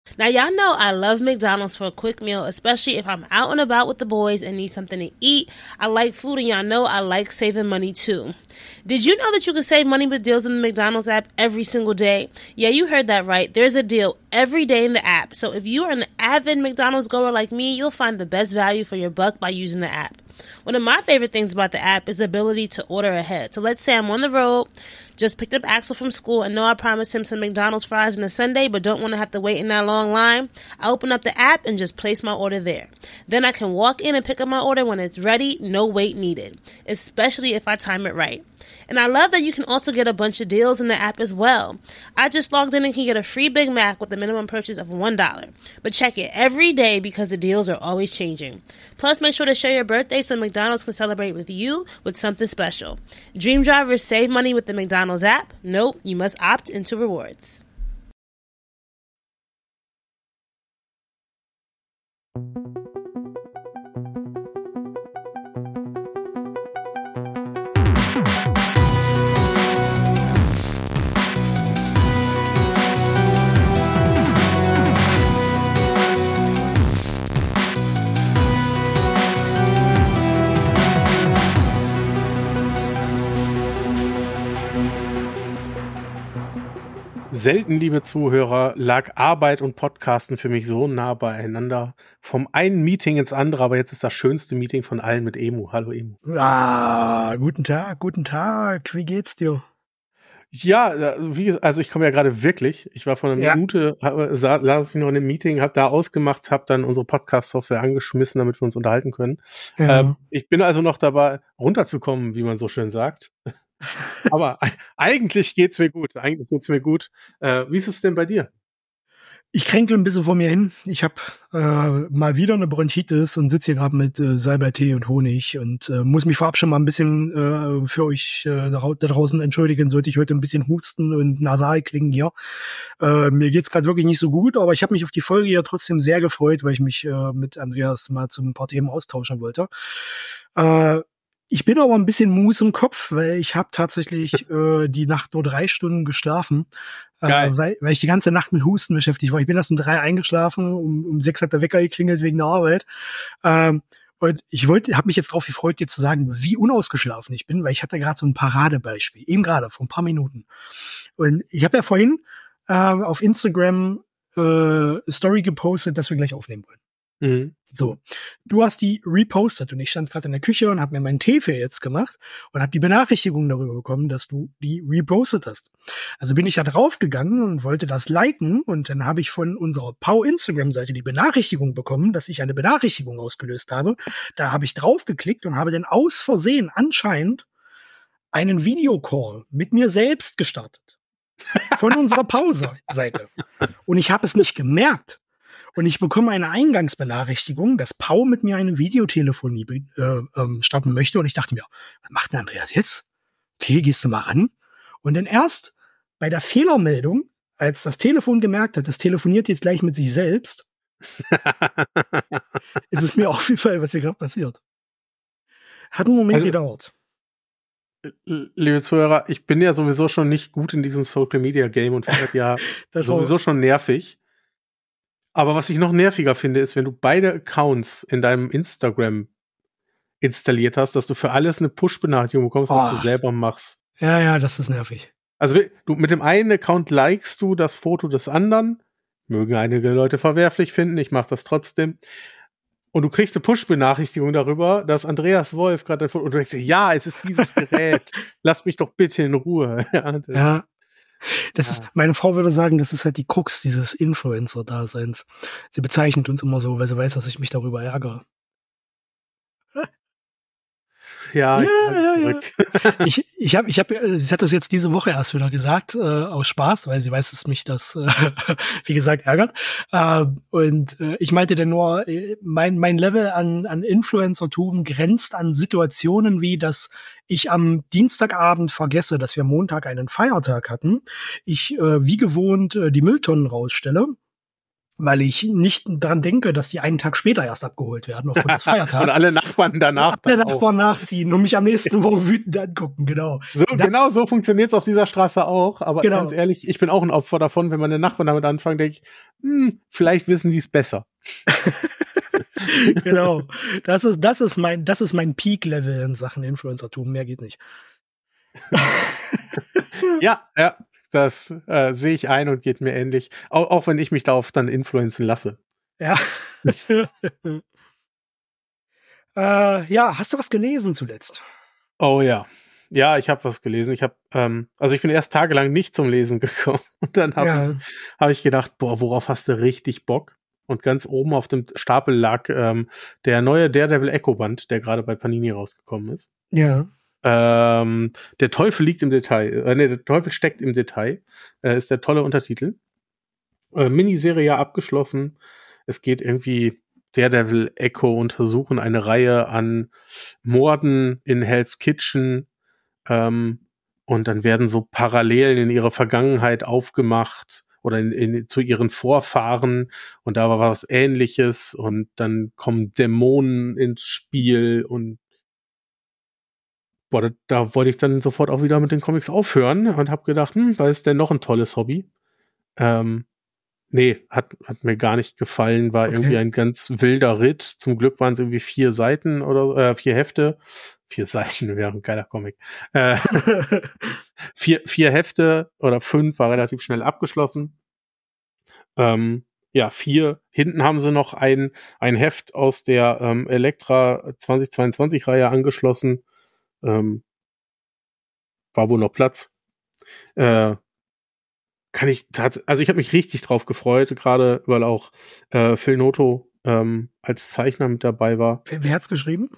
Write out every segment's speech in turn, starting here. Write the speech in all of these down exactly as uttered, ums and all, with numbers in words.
Now, y'all know I love McDonald's for a quick meal, especially if I'm out and about with the boys and need something to eat. I like food, and y'all know I like saving money, too. Did you know that you can save money with deals in the McDonald's app every single day? Yeah, you heard that right. There's a deal every day in the app. So if you are an avid McDonald's goer like me, you'll find the best value for your buck by using the app. One of my favorite things about the app is the ability to order ahead. So let's say I'm on the road, just picked up Axel from school, and know I promised him some McDonald's fries on a Sunday, but don't want to have to wait in that long line. I open up the app and just place my order there. Then I can walk in and pick up my order when it's ready, no wait needed, especially if I time it right. And I love that you can also get a bunch of deals in the app as well. I just logged in and can get a free Big Mac with a minimum purchase of one dollar. But check it every day because the deals are always changing. Plus, make sure to share your birthday so McDonald's can celebrate with you with something special. Dream drivers save money with the McDonald's app. Nope, you must opt into rewards. Selten, liebe Zuhörer, lag Arbeit und Podcasten für mich so nah beieinander. Vom einen Meeting ins andere, aber jetzt ist das schönste Meeting von allen mit Emu. Hallo Emu. Ah, guten Tag, guten Tag. Wie geht's dir? Ja, wie, also ich komme ja gerade wirklich. Ich war vor einer ja. Minute, saß ich noch in einem Meeting, habe da ausgemacht, habe dann unsere Podcast-Software angeschmissen, damit wir uns unterhalten können. Ja. Ähm, ich bin also noch dabei, runterzukommen, wie man so schön sagt. Aber eigentlich geht's mir gut. Eigentlich geht's mir gut. Äh, wie ist es denn bei dir? Ich kränkel ein bisschen vor mir hin. Ich habe äh, mal wieder eine Bronchitis und sitze hier gerade mit äh, Salbeitee und Honig und äh, muss mich vorab schon mal ein bisschen äh, für euch äh, da draußen entschuldigen, sollte ich heute ein bisschen husten und nasal klingen hier. Äh, mir geht's gerade wirklich nicht so gut, aber ich habe mich auf die Folge ja trotzdem sehr gefreut, weil ich mich äh, mit Andreas mal zu ein paar Themen austauschen wollte. Äh, Ich bin aber ein bisschen Mus im Kopf, weil ich habe tatsächlich äh, die Nacht nur drei Stunden geschlafen, äh, weil, weil ich die ganze Nacht mit Husten beschäftigt war. Ich bin erst um drei eingeschlafen, um, um sechs hat der Wecker geklingelt wegen der Arbeit. Ähm, und ich wollte, habe mich jetzt drauf gefreut, dir zu sagen, wie unausgeschlafen ich bin, weil ich hatte gerade so ein Paradebeispiel, eben gerade vor ein paar Minuten. Und ich habe ja vorhin äh, auf Instagram äh, Story gepostet, dass wir gleich aufnehmen wollen. Mhm. So, du hast die repostet und ich stand gerade in der Küche und habe mir meinen Tee für jetzt gemacht und habe die Benachrichtigung darüber bekommen, dass du die repostet hast. Also bin ich da draufgegangen und wollte das liken und dann habe ich von unserer Pau Instagram-Seite die Benachrichtigung bekommen, dass ich eine Benachrichtigung ausgelöst habe. Da habe ich draufgeklickt und habe dann aus Versehen anscheinend einen Videocall mit mir selbst gestartet. Von unserer Pau-Seite. Und ich habe es nicht gemerkt. Und ich bekomme eine Eingangsbenachrichtigung, dass Pau mit mir eine Videotelefonie äh, ähm, starten möchte. Und ich dachte mir, was macht denn Andreas jetzt? Okay, gehst du mal ran. Und dann erst bei der Fehlermeldung, als das Telefon gemerkt hat, das telefoniert jetzt gleich mit sich selbst, ist es mir aufgefallen, was hier gerade passiert. Hat einen Moment also, gedauert. Liebe Zuhörer, ich bin ja sowieso schon nicht gut in diesem Social-Media-Game und finde ja das sowieso schon nervig. Aber was ich noch nerviger finde, ist, wenn du beide Accounts in deinem Instagram installiert hast, dass du für alles eine Push-Benachrichtigung bekommst, was oh. du selber machst. Ja, ja, das ist nervig. Also du mit dem einen Account likest du das Foto des anderen, mögen einige Leute verwerflich finden, ich mache das trotzdem. Und du kriegst eine Push-Benachrichtigung darüber, dass Andreas Wolf gerade ein Foto, und du denkst dir, ja, es ist dieses Gerät, lass mich doch bitte in Ruhe. Ja. Das ja. ist, meine Frau würde sagen, das ist halt die Krux dieses Influencer-Daseins. Sie bezeichnet uns immer so, weil sie weiß, dass ich mich darüber ärgere. Ja, ja, ja, ja. Ich, ich habe, ich habe, sie hat das jetzt diese Woche erst wieder gesagt, äh, aus Spaß, weil sie weiß, dass mich das, äh, wie gesagt, ärgert. Äh, und äh, ich meinte denn nur, mein, mein Level an, an Influencertum grenzt an Situationen wie, dass ich am Dienstagabend vergesse, dass wir Montag einen Feiertag hatten. Ich, äh, wie gewohnt, äh, die Mülltonnen rausstelle. weil ich nicht dran denke, dass die einen Tag später erst abgeholt werden aufgrund des Feiertags. Und alle Nachbarn danach. Alle Nachbarn nachziehen und mich am nächsten Woche wütend angucken, genau. So, genau so funktioniert's auf dieser Straße auch, aber genau. Ganz ehrlich, ich bin auch ein Opfer davon, wenn meine Nachbarn damit anfangen, denke ich, hm, vielleicht wissen sie es besser. Genau. Das ist, das ist mein, das ist mein Peak-Level in Sachen Influencertum. Mehr geht nicht. Ja, ja, das äh, sehe ich ein und geht mir ähnlich. Auch, auch wenn ich mich darauf dann influenzen lasse. Ja. äh, ja, hast du was gelesen zuletzt? Oh ja. Ja, ich habe was gelesen. Ich habe, ähm, also ich bin erst tagelang nicht zum Lesen gekommen. Und dann habe ja. ich, hab ich gedacht, boah, worauf hast du richtig Bock? Und ganz oben auf dem Stapel lag ähm, der neue Daredevil Echo Band, der gerade bei Panini rausgekommen ist. Ja. Ähm, der Teufel liegt im Detail. Äh, nee, der Teufel steckt im Detail. Äh, ist der tolle Untertitel. Äh, Miniserie ja abgeschlossen. Es geht irgendwie Daredevil Echo untersuchen eine Reihe an Morden in Hell's Kitchen. Ähm, und dann werden so Parallelen in ihre Vergangenheit aufgemacht oder in, in, zu ihren Vorfahren und da war was Ähnliches und dann kommen Dämonen ins Spiel und boah, da, da wollte ich dann sofort auch wieder mit den Comics aufhören und habe gedacht, hm, was ist denn noch ein tolles Hobby? Ähm, nee, hat, hat mir gar nicht gefallen, war okay. Irgendwie ein ganz wilder Ritt. Zum Glück waren es irgendwie vier Seiten oder äh, vier Hefte. Vier Seiten wäre ein geiler Comic. Äh, vier, vier Hefte oder fünf war relativ schnell abgeschlossen. Ähm, ja, vier. Hinten haben sie noch ein, ein Heft aus der ähm, Elektra zweitausendzweiundzwanzig-Reihe angeschlossen. Ähm, war wohl noch Platz. Äh, kann ich tatsächlich, also ich habe mich richtig drauf gefreut, gerade weil auch äh, Phil Noto ähm, als Zeichner mit dabei war. Wer, wer hat's geschrieben?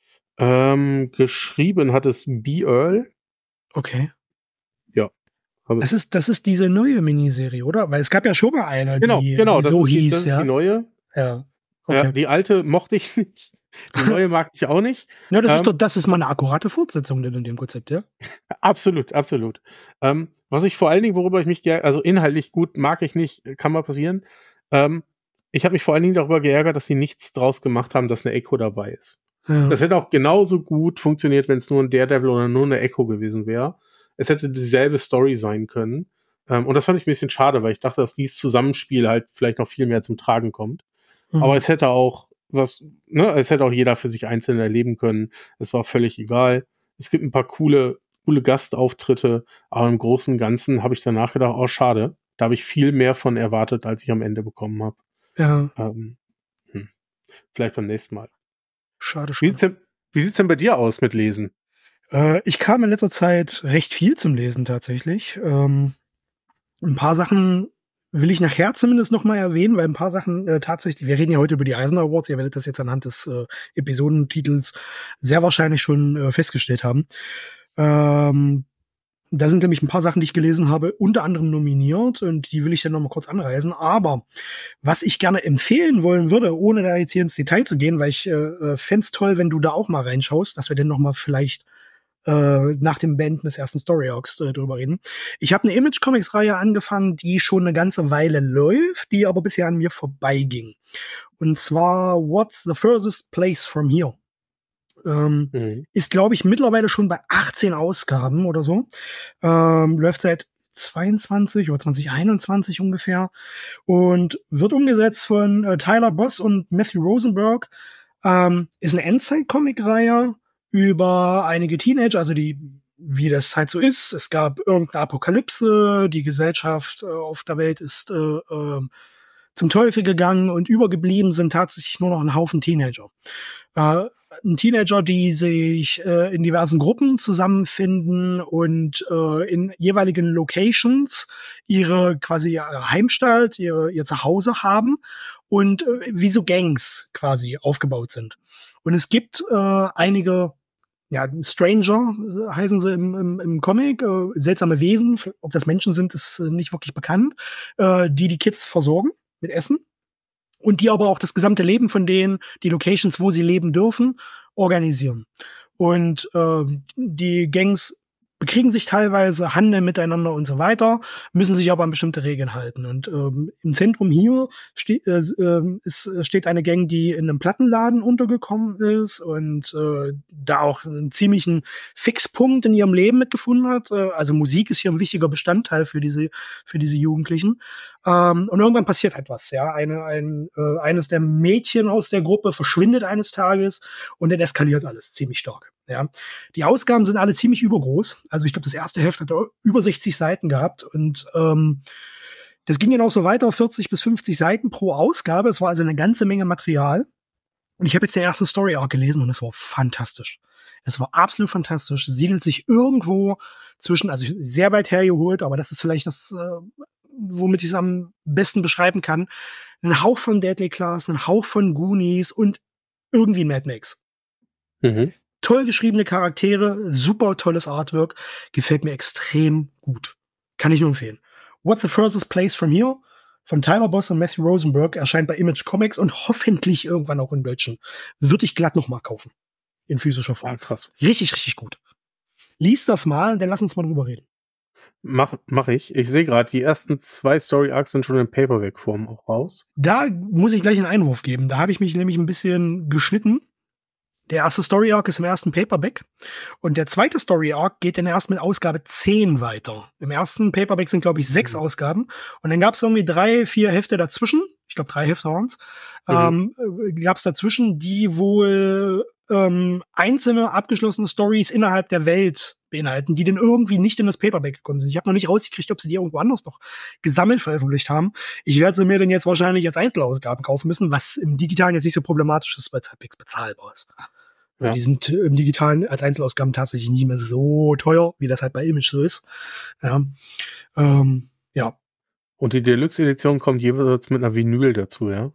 Ähm, geschrieben hat es B. Earl. Okay. Ja. Das ist, das ist diese neue Miniserie, oder? Weil es gab ja schon mal eine, genau, die, genau, die das so ist die, hieß, das ja. Ist die neue. Ja. Okay. Ja, die alte mochte ich nicht. Die neue mag ich auch nicht. Ja, das ähm, ist doch, das ist mal eine akkurate Fortsetzung in dem Konzept, ja? Absolut, absolut. Ähm, was ich vor allen Dingen, worüber ich mich, ge- also inhaltlich gut mag ich nicht, kann mal passieren. Ähm, ich habe mich vor allen Dingen darüber geärgert, dass sie nichts draus gemacht haben, dass eine Echo dabei ist. Ja. Das hätte auch genauso gut funktioniert, wenn es nur ein Daredevil oder nur eine Echo gewesen wäre. Es hätte dieselbe Story sein können. Ähm, und das fand ich ein bisschen schade, weil ich dachte, dass dieses Zusammenspiel halt vielleicht noch viel mehr zum Tragen kommt. Mhm. Aber es hätte auch was, ne, es hätte auch jeder für sich einzeln erleben können. Es war völlig egal. Es gibt ein paar coole, coole Gastauftritte, aber im Großen und Ganzen habe ich danach gedacht, oh, schade. Da habe ich viel mehr von erwartet, als ich am Ende bekommen habe. Ja. Ähm, hm. Vielleicht beim nächsten Mal. Schade, schade. Wie sieht's denn, wie sieht's denn bei dir aus mit Lesen? Äh, ich kam in letzter Zeit recht viel zum Lesen tatsächlich. Ähm, ein paar Sachen will ich nachher zumindest noch mal erwähnen, weil ein paar Sachen äh, tatsächlich, wir reden ja heute über die Eisner Awards, ihr werdet das jetzt anhand des äh, Episodentitels sehr wahrscheinlich schon äh, festgestellt haben. Ähm, da sind nämlich ein paar Sachen, die ich gelesen habe, unter anderem nominiert und die will ich dann noch mal kurz anreißen. Aber was ich gerne empfehlen wollen würde, ohne da jetzt hier ins Detail zu gehen, weil ich äh, fände es toll, wenn du da auch mal reinschaust, dass wir dann noch mal vielleicht nach dem Beenden des ersten Story Arcs äh, drüber reden. Ich habe eine Image-Comics-Reihe angefangen, die schon eine ganze Weile läuft, die aber bisher an mir vorbeiging. Und zwar What's the Furthest Place from Here? Ähm, mhm. Ist, glaube ich, mittlerweile schon bei achtzehn Ausgaben oder so. Ähm, läuft seit zweiundzwanzig oder zwanzig einundzwanzig ungefähr und wird umgesetzt von äh, Tyler Boss und Matthew Rosenberg. Ähm, ist eine Endzeit-Comic-Reihe über einige Teenager, also die, wie das halt so ist. Es gab irgendeine Apokalypse, die Gesellschaft äh, auf der Welt ist äh, äh, zum Teufel gegangen und übergeblieben sind tatsächlich nur noch ein Haufen Teenager. Äh, ein Teenager, die sich äh, in diversen Gruppen zusammenfinden und äh, in jeweiligen Locations ihre quasi ihre Heimstatt, ihre, ihr Zuhause haben und äh, wie so Gangs quasi aufgebaut sind. Und es gibt äh, einige ja, Stranger heißen sie im, im, im Comic, äh, seltsame Wesen, ob das Menschen sind, ist äh, nicht wirklich bekannt, äh, die die Kids versorgen mit Essen und die aber auch das gesamte Leben von denen, die Locations, wo sie leben dürfen, organisieren. Und äh, die Gangs bekriegen sich teilweise, handeln miteinander und so weiter, müssen sich aber an bestimmte Regeln halten. Und ähm, im Zentrum hier ste äh, äh, ist, steht eine Gang, die in einem Plattenladen untergekommen ist und äh, da auch einen ziemlichen Fixpunkt in ihrem Leben mitgefunden hat. Äh, also Musik ist hier ein wichtiger Bestandteil für diese für diese Jugendlichen. Ähm, und irgendwann passiert halt was. Ja, eine, ein, äh, eines der Mädchen aus der Gruppe verschwindet eines Tages und dann eskaliert alles ziemlich stark. Ja, die Ausgaben sind alle ziemlich übergroß. Also ich glaube, das erste Heft hat über sechzig Seiten gehabt und ähm, das ging dann auch so weiter, vierzig bis fünfzig Seiten pro Ausgabe. Es war also eine ganze Menge Material. Und ich habe jetzt den ersten Story Arc gelesen und es war fantastisch. Es war absolut fantastisch. Es siedelt sich irgendwo zwischen, also sehr weit hergeholt, aber das ist vielleicht das, äh, womit ich es am besten beschreiben kann. Ein Hauch von Deadly Class, ein Hauch von Goonies und irgendwie Mad Max. Mhm. Toll geschriebene Charaktere, super tolles Artwork, gefällt mir extrem gut. Kann ich nur empfehlen. What's the Furthest Place from Here? Von Tyler Boss und Matthew Rosenberg erscheint bei Image Comics und hoffentlich irgendwann auch im Deutschen. Würde ich glatt noch mal kaufen. In physischer Form. Ah, krass. Richtig, richtig gut. Lies das mal, dann lass uns mal drüber reden. Mach, mach ich. Ich sehe gerade, die ersten zwei Story Arcs sind schon in Paperback-Form auch raus. Da muss ich gleich einen Einwurf geben. Da habe ich mich nämlich ein bisschen geschnitten. Der erste Story Arc ist im ersten Paperback und der zweite Story Arc geht dann erst mit Ausgabe zehn weiter. Im ersten Paperback sind, glaube ich, sechs mhm. Ausgaben und dann gab es irgendwie drei, vier Hefte dazwischen. Ich glaube, drei Hefte waren es. Mhm. Ähm, gab es dazwischen, die wohl ähm, einzelne abgeschlossene Stories innerhalb der Welt beinhalten, die dann irgendwie nicht in das Paperback gekommen sind. Ich habe noch nicht rausgekriegt, ob sie die irgendwo anders noch gesammelt veröffentlicht haben. Ich werde sie mir dann jetzt wahrscheinlich als Einzelausgaben kaufen müssen, was im Digitalen jetzt nicht so problematisch ist, weil es halbwegs bezahlbar ist. Ja. Die sind im Digitalen als Einzelausgaben tatsächlich nicht mehr so teuer, wie das halt bei Image so ist. Ja. Ähm, ja. Und die Deluxe-Edition kommt jeweils mit einer Vinyl dazu, ja?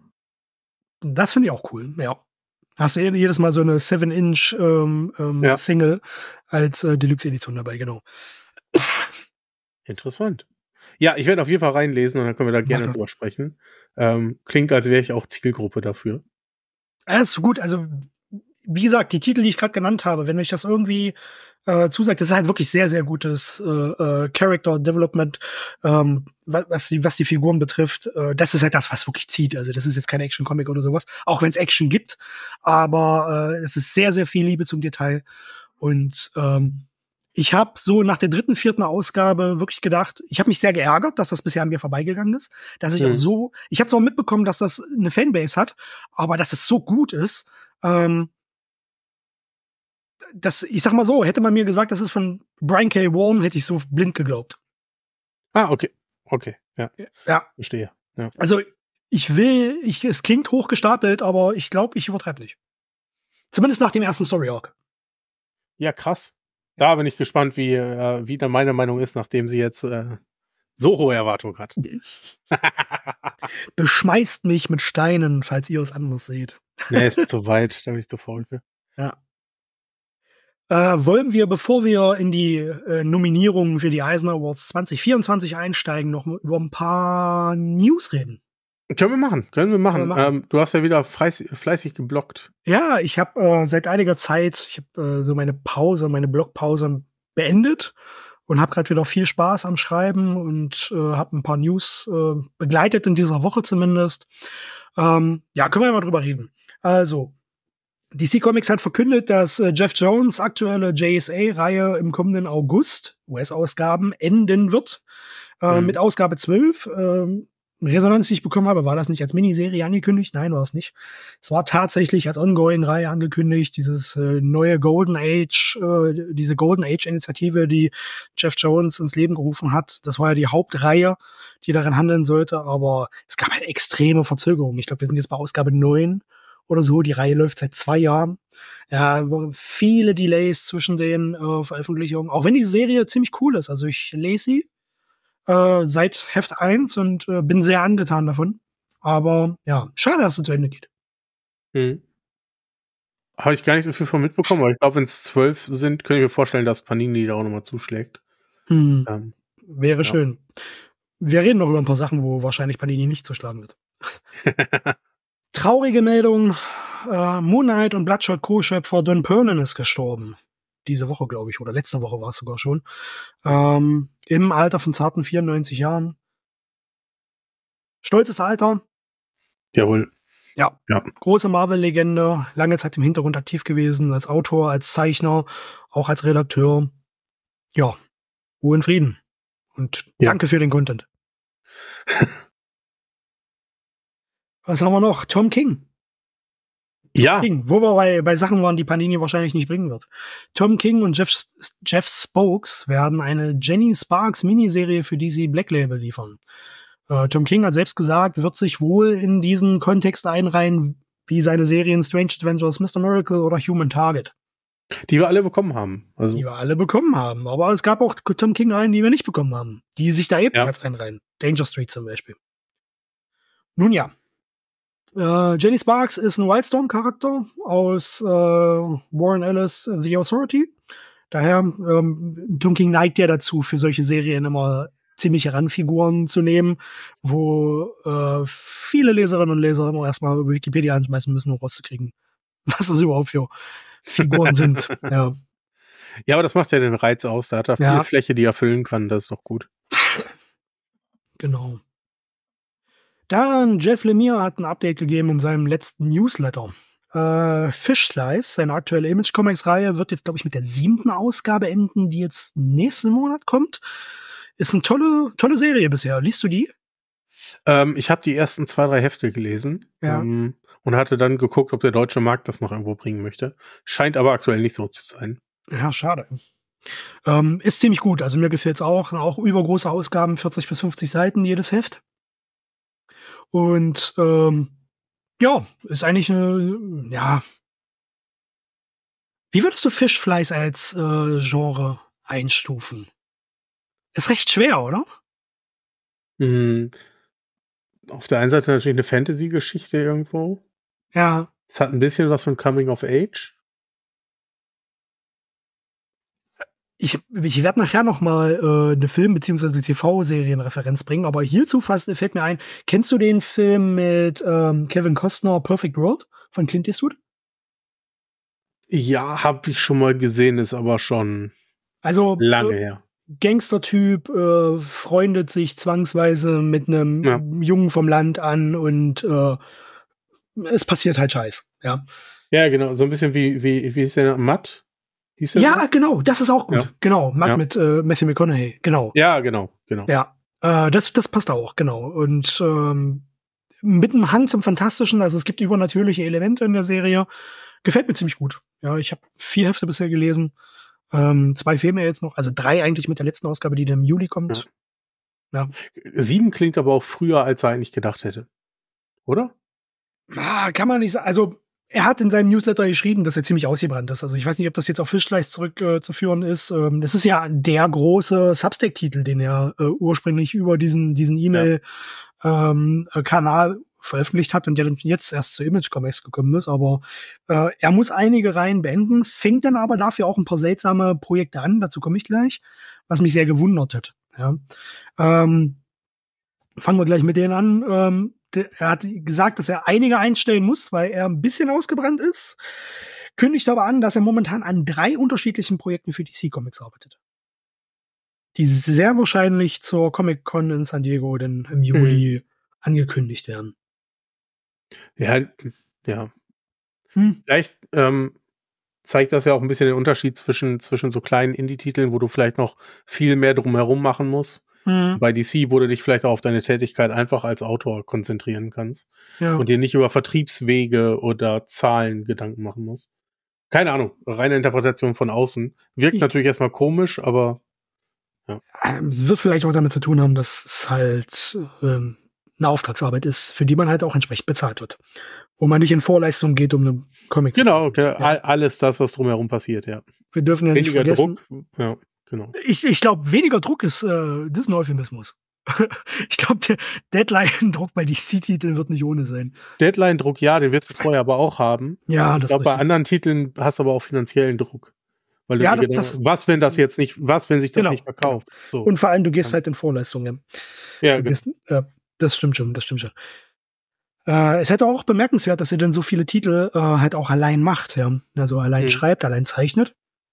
Das finde ich auch cool, ja. Hast du jedes Mal so eine seven Inch ähm, ähm, ja. Single als äh, Deluxe-Edition dabei, genau. Interessant. Ja, ich werde auf jeden Fall reinlesen und dann können wir da gerne drüber sprechen. Ähm, klingt, als wäre ich auch Zielgruppe dafür. Ja, ist gut, also wie gesagt, die Titel, die ich gerade genannt habe, wenn euch das irgendwie äh, zusagt, das ist halt wirklich sehr, sehr gutes äh, äh, Character Development, ähm, was die, was die Figuren betrifft. Äh, das ist halt das, was wirklich zieht. Also das ist jetzt kein Action-Comic oder sowas, auch wenn es Action gibt, aber äh, es ist sehr, sehr viel Liebe zum Detail. Und ähm, ich habe so nach der dritten, vierten Ausgabe wirklich gedacht, ich habe mich sehr geärgert, dass das bisher an mir vorbeigegangen ist, dass ich mhm. auch so, ich habe zwar mitbekommen, dass das eine Fanbase hat, aber dass es so gut ist, ähm, das, ich sag mal so, hätte man mir gesagt, das ist von Brian K. Vaughan, hätte ich so blind geglaubt. Ah, okay. Okay, ja. Ja. Verstehe. Ja. Also, ich will, ich, es klingt hochgestapelt, aber ich glaube, ich übertreibe nicht. Zumindest nach dem ersten Story Arc. Ja, krass. Da bin ich gespannt, wie, äh, wie dann meine Meinung ist, nachdem sie jetzt äh, so hohe Erwartungen hat. Beschmeißt mich mit Steinen, falls ihr es anders seht. Nee, es wird zu weit, da bin ich zu faul für. Ja. Äh, wollen wir, bevor wir in die äh, Nominierungen für die Eisner Awards zwanzig vierundzwanzig einsteigen, noch über ein paar News reden? Können wir machen, können wir machen. Können wir machen. Ähm, du hast ja wieder fleißig, fleißig geblockt. Ja, ich habe äh, seit einiger Zeit, ich habe äh, so meine Pause, meine Blogpause beendet und habe gerade wieder viel Spaß am Schreiben und äh, habe ein paar News äh, begleitet in dieser Woche zumindest. Ähm, ja, können wir mal drüber reden. Also, D C Comics hat verkündet, dass äh, Jeff Jones' aktuelle J S A-Reihe im kommenden August, U S-Ausgaben, enden wird. Äh, mhm. Mit Ausgabe zwölf. Äh, Resonanz, die ich bekommen habe, war das nicht als Miniserie angekündigt? Nein, war es nicht. Es war tatsächlich als Ongoing-Reihe angekündigt, dieses äh, neue Golden Age, äh, diese Golden Age-Initiative, die Jeff Jones ins Leben gerufen hat. Das war ja die Hauptreihe, die darin handeln sollte, aber es gab halt extreme Verzögerungen. Ich glaube, wir sind jetzt bei Ausgabe neun oder so. Die Reihe läuft seit zwei Jahren. Ja, viele Delays zwischen den äh, Veröffentlichungen, auch wenn die Serie ziemlich cool ist. Also ich lese sie Äh, seit Heft eins und äh, bin sehr angetan davon. Aber ja, schade, dass es zu Ende geht. Hm. Habe ich gar nicht so viel von mitbekommen, aber ich glaube, wenn es zwölf sind, kann ich mir vorstellen, dass Panini da auch nochmal zuschlägt. Hm. Ähm, Wäre ja. schön. Wir reden noch über ein paar Sachen, wo wahrscheinlich Panini nicht zuschlagen wird. Traurige Meldung. Äh, Moon Knight und Bloodshot Co-Schöpfer Don Perlin ist gestorben. diese Woche, glaube ich, oder letzte Woche war es sogar schon. Ähm, Im Alter von zarten vierundneunzig Jahren. Stolzes Alter. Jawohl. Ja, ja. Große Marvel-Legende, lange Zeit im Hintergrund aktiv gewesen, als Autor, als Zeichner, auch als Redakteur. Ja, Ruhe in Frieden. Und ja. Danke für den Content. Was haben wir noch? Tom King. Ja. King, wo wir bei, bei Sachen waren, die Panini wahrscheinlich nicht bringen wird. Tom King und Jeff, Jeff Spokes werden eine Jenny Sparks Miniserie für D C Black Label liefern. Äh, Tom King hat selbst gesagt, wird sich wohl in diesen Kontext einreihen, wie seine Serien Strange Adventures, Mister Miracle oder Human Target. Die wir alle bekommen haben. Also. Die wir alle bekommen haben. Aber es gab auch Tom King-Reihen, die wir nicht bekommen haben. Die sich da ebenfalls ja. einreihen. Danger Street zum Beispiel. Nun ja. Uh, Jenny Sparks ist ein Wildstorm-Charakter aus uh, Warren Ellis' The Authority. Daher, ähm, Tom King neigt ja dazu, für solche Serien immer ziemliche Randfiguren zu nehmen, wo äh, viele Leserinnen und Leser immer erstmal Wikipedia anschmeißen müssen, um rauszukriegen, was das überhaupt für Figuren sind. Ja. Ja, aber das macht ja den Reiz aus. Da hat er ja. viel Fläche, die er füllen kann. Das ist doch gut. Genau. Dann Jeff Lemire hat ein Update gegeben in seinem letzten Newsletter. Äh, Fish Slice, seine aktuelle Image-Comics-Reihe, wird jetzt, glaube ich, mit der siebten Ausgabe enden, die jetzt nächsten Monat kommt. Ist eine tolle, tolle Serie bisher. Liest du die? Ähm, ich habe die ersten zwei, drei Hefte gelesen ja. ähm, und hatte dann geguckt, ob der deutsche Markt das noch irgendwo bringen möchte. Scheint aber aktuell nicht so zu sein. Ja, schade. Ähm, ist ziemlich gut. Also mir gefällt's auch. Auch übergroße Ausgaben, vierzig bis fünfzig Seiten jedes Heft. Und ähm, ja, ist eigentlich eine, ja. Wie würdest du Fish Flies als äh, Genre einstufen? Ist recht schwer, oder? Mhm. Auf der einen Seite natürlich eine Fantasy-Geschichte irgendwo. Ja. Es hat ein bisschen was von Coming of Age. Ich, ich werde nachher noch mal äh, eine Film- bzw. T V-Serien-Referenz bringen, aber hierzu fast, fällt mir ein, kennst du den Film mit ähm, Kevin Costner, Perfect World von Clint Eastwood? Ja, habe ich schon mal gesehen, ist aber schon also, lange äh, her. Gangstertyp äh, freundet sich zwangsweise mit einem ja. Jungen vom Land an und äh, es passiert halt Scheiß, ja. Ja, genau, so ein bisschen wie, wie, wie ist der Matt? Hieß der ja, so? Genau, das ist auch gut. Ja. Genau, Matt ja. mit äh, Matthew McConaughey, genau. Ja, genau, genau. Ja, äh, das, das passt auch, genau. Und ähm, mit einem Hang zum Fantastischen, also es gibt übernatürliche Elemente in der Serie, gefällt mir ziemlich gut. Ja, ich habe vier Hefte bisher gelesen. Ähm, zwei fehlen mir jetzt noch, also drei eigentlich mit der letzten Ausgabe, die dann im Juli kommt. Ja. Ja. Sieben klingt aber auch früher, als er eigentlich gedacht hätte. Oder? Ah, kann man nicht sagen. Also, er hat in seinem Newsletter geschrieben, dass er ziemlich ausgebrannt ist. Also, ich weiß nicht, ob das jetzt auf Fischfleisch zurückzuführen äh, ist. Ähm, das ist ja der große Substack-Titel, den er äh, ursprünglich über diesen, diesen E-Mail-Kanal ähm, veröffentlicht hat und der dann jetzt erst zu Image Comics gekommen ist, aber äh, er muss einige Reihen beenden, fängt dann aber dafür auch ein paar seltsame Projekte an, dazu komme ich gleich, was mich sehr gewundert hat. Ja. Ähm, fangen wir gleich mit denen an. Ähm, der, er hat gesagt, dass er einige einstellen muss, weil er ein bisschen ausgebrannt ist, kündigt aber an, dass er momentan an drei unterschiedlichen Projekten für D C Comics arbeitet, die sehr wahrscheinlich zur Comic-Con in San Diego dann im Juli mhm. angekündigt werden. Ja, ja. Hm. Vielleicht ähm, zeigt das ja auch ein bisschen den Unterschied zwischen, zwischen so kleinen Indie-Titeln, wo du vielleicht noch viel mehr drumherum machen musst. Hm. Bei D C, wo du dich vielleicht auch auf deine Tätigkeit einfach als Autor konzentrieren kannst. Ja. Und dir nicht über Vertriebswege oder Zahlen Gedanken machen musst. Keine Ahnung, reine Interpretation von außen. Wirkt ich, natürlich erstmal komisch, aber ja. Es wird vielleicht auch damit zu tun haben, dass es halt ähm, eine Auftragsarbeit ist, für die man halt auch entsprechend bezahlt wird. Wo man nicht in Vorleistung geht, um eine Comic zu Genau, okay. ja. Alles das, was drumherum passiert, ja. Wir dürfen ja weniger nicht vergessen. Druck, ja, genau. Ich, ich glaube, weniger Druck ist, äh, das ist ein Euphemismus. Ich glaube, der Deadline-Druck bei D C-Titeln wird nicht ohne sein. Deadline-Druck, ja, den wirst du vorher aber auch haben. Ja, ich das glaube, bei anderen Titeln hast du aber auch finanziellen Druck. Weil du ja, das, das, denkst, was, wenn das jetzt nicht, was, wenn sich das genau, nicht verkauft? Genau. So. Und vor allem, du gehst halt in Vorleistungen. Ja, du gehst, äh, das stimmt schon, das stimmt schon. Äh, es hätte auch bemerkenswert, dass er denn so viele Titel äh, halt auch allein macht, ja. Also allein mhm. schreibt, allein zeichnet.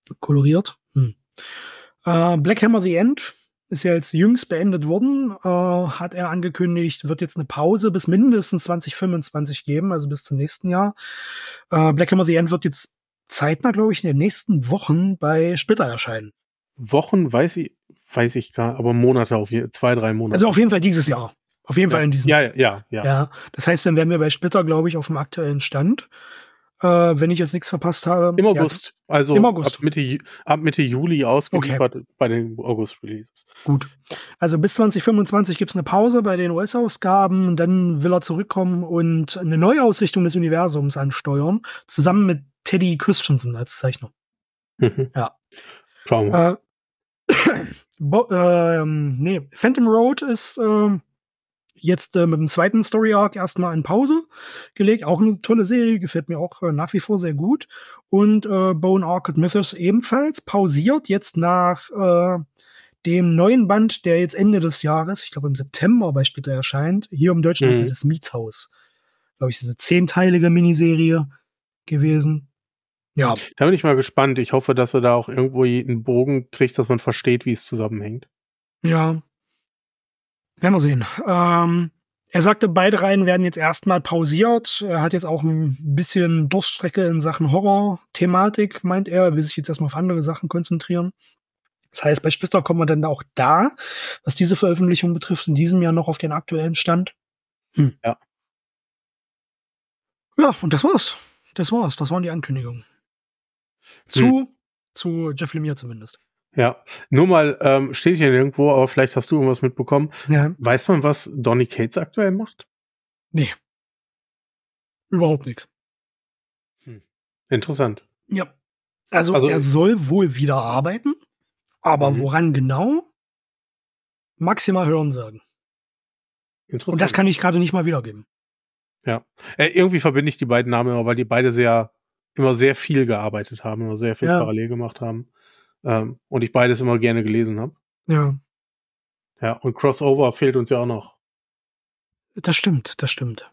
koloriert. Hm. Äh, Black Hammer The End ist ja jetzt jüngst beendet worden, äh, hat er angekündigt, wird jetzt eine Pause bis mindestens zwanzig fünfundzwanzig geben, also bis zum nächsten Jahr. Äh, Black Hammer The End wird jetzt zeitnah, glaube ich, in den nächsten Wochen bei Splitter erscheinen. Wochen weiß ich, weiß ich gar, aber Monate auf je, zwei, drei Monate. Also auf jeden Fall dieses Jahr. Auf jeden ja. Fall in diesem Jahr. Ja, ja, ja. Ja, das heißt, dann wären wir bei Splitter, glaube ich, auf dem aktuellen Stand. Äh, wenn ich jetzt nichts verpasst habe. Im August. Ja, also im August. Ab, Mitte, ab Mitte Juli ausgeliefert okay. bei den August-Releases. Gut. Also bis zwanzig fünfundzwanzig gibt's eine Pause bei den U S-Ausgaben. Dann will er zurückkommen und eine Neuausrichtung des Universums ansteuern. Zusammen mit Teddy Christensen als Zeichner. Mhm. Ja. Schauen wir. Äh, Bo- ähm, nee, Phantom Road ist äh, jetzt äh, mit dem zweiten Story Arc erstmal in Pause gelegt. Auch eine tolle Serie, gefällt mir auch äh, nach wie vor sehr gut. Und äh, Bone Orchid Mythos ebenfalls pausiert jetzt nach äh, dem neuen Band, der jetzt Ende des Jahres, ich glaube im September bei Splitter erscheint. Hier im Deutschen ist mhm. das Mietshaus. Glaube ich, ist eine zehnteilige Miniserie gewesen. Ja. Da bin ich mal gespannt. Ich hoffe, dass er da auch irgendwo einen Bogen kriegt, dass man versteht, wie es zusammenhängt. Ja. Werden wir sehen. Ähm, er sagte, beide Reihen werden jetzt erstmal pausiert. Er hat jetzt auch ein bisschen Durststrecke in Sachen Horror-Thematik, meint er. Er will sich jetzt erstmal auf andere Sachen konzentrieren. Das heißt, bei Splitter kommen wir dann auch da, was diese Veröffentlichung betrifft, in diesem Jahr noch auf den aktuellen Stand. Hm. Ja. Ja, und das war's. Das war's. Das waren die Ankündigungen. Zu, hm. zu Jeff Lemire zumindest. Ja, nur mal, ähm, steht hier nirgendwo, aber vielleicht hast du irgendwas mitbekommen. Ja. Weiß man, was Donny Cates aktuell macht? Nee. Überhaupt nichts. Hm. Interessant. Ja. Also, also er soll wohl wieder arbeiten, aber mhm. woran genau? Maximal hören sagen. Interessant. Und das kann ich gerade nicht mal wiedergeben. Ja. Äh, irgendwie verbinde ich die beiden Namen immer, weil die beide sehr, immer sehr viel gearbeitet haben, immer sehr viel ja. parallel gemacht haben. Ähm, und ich beides immer gerne gelesen habe. Ja. Ja, und Crossover fehlt uns ja auch noch. Das stimmt, das stimmt.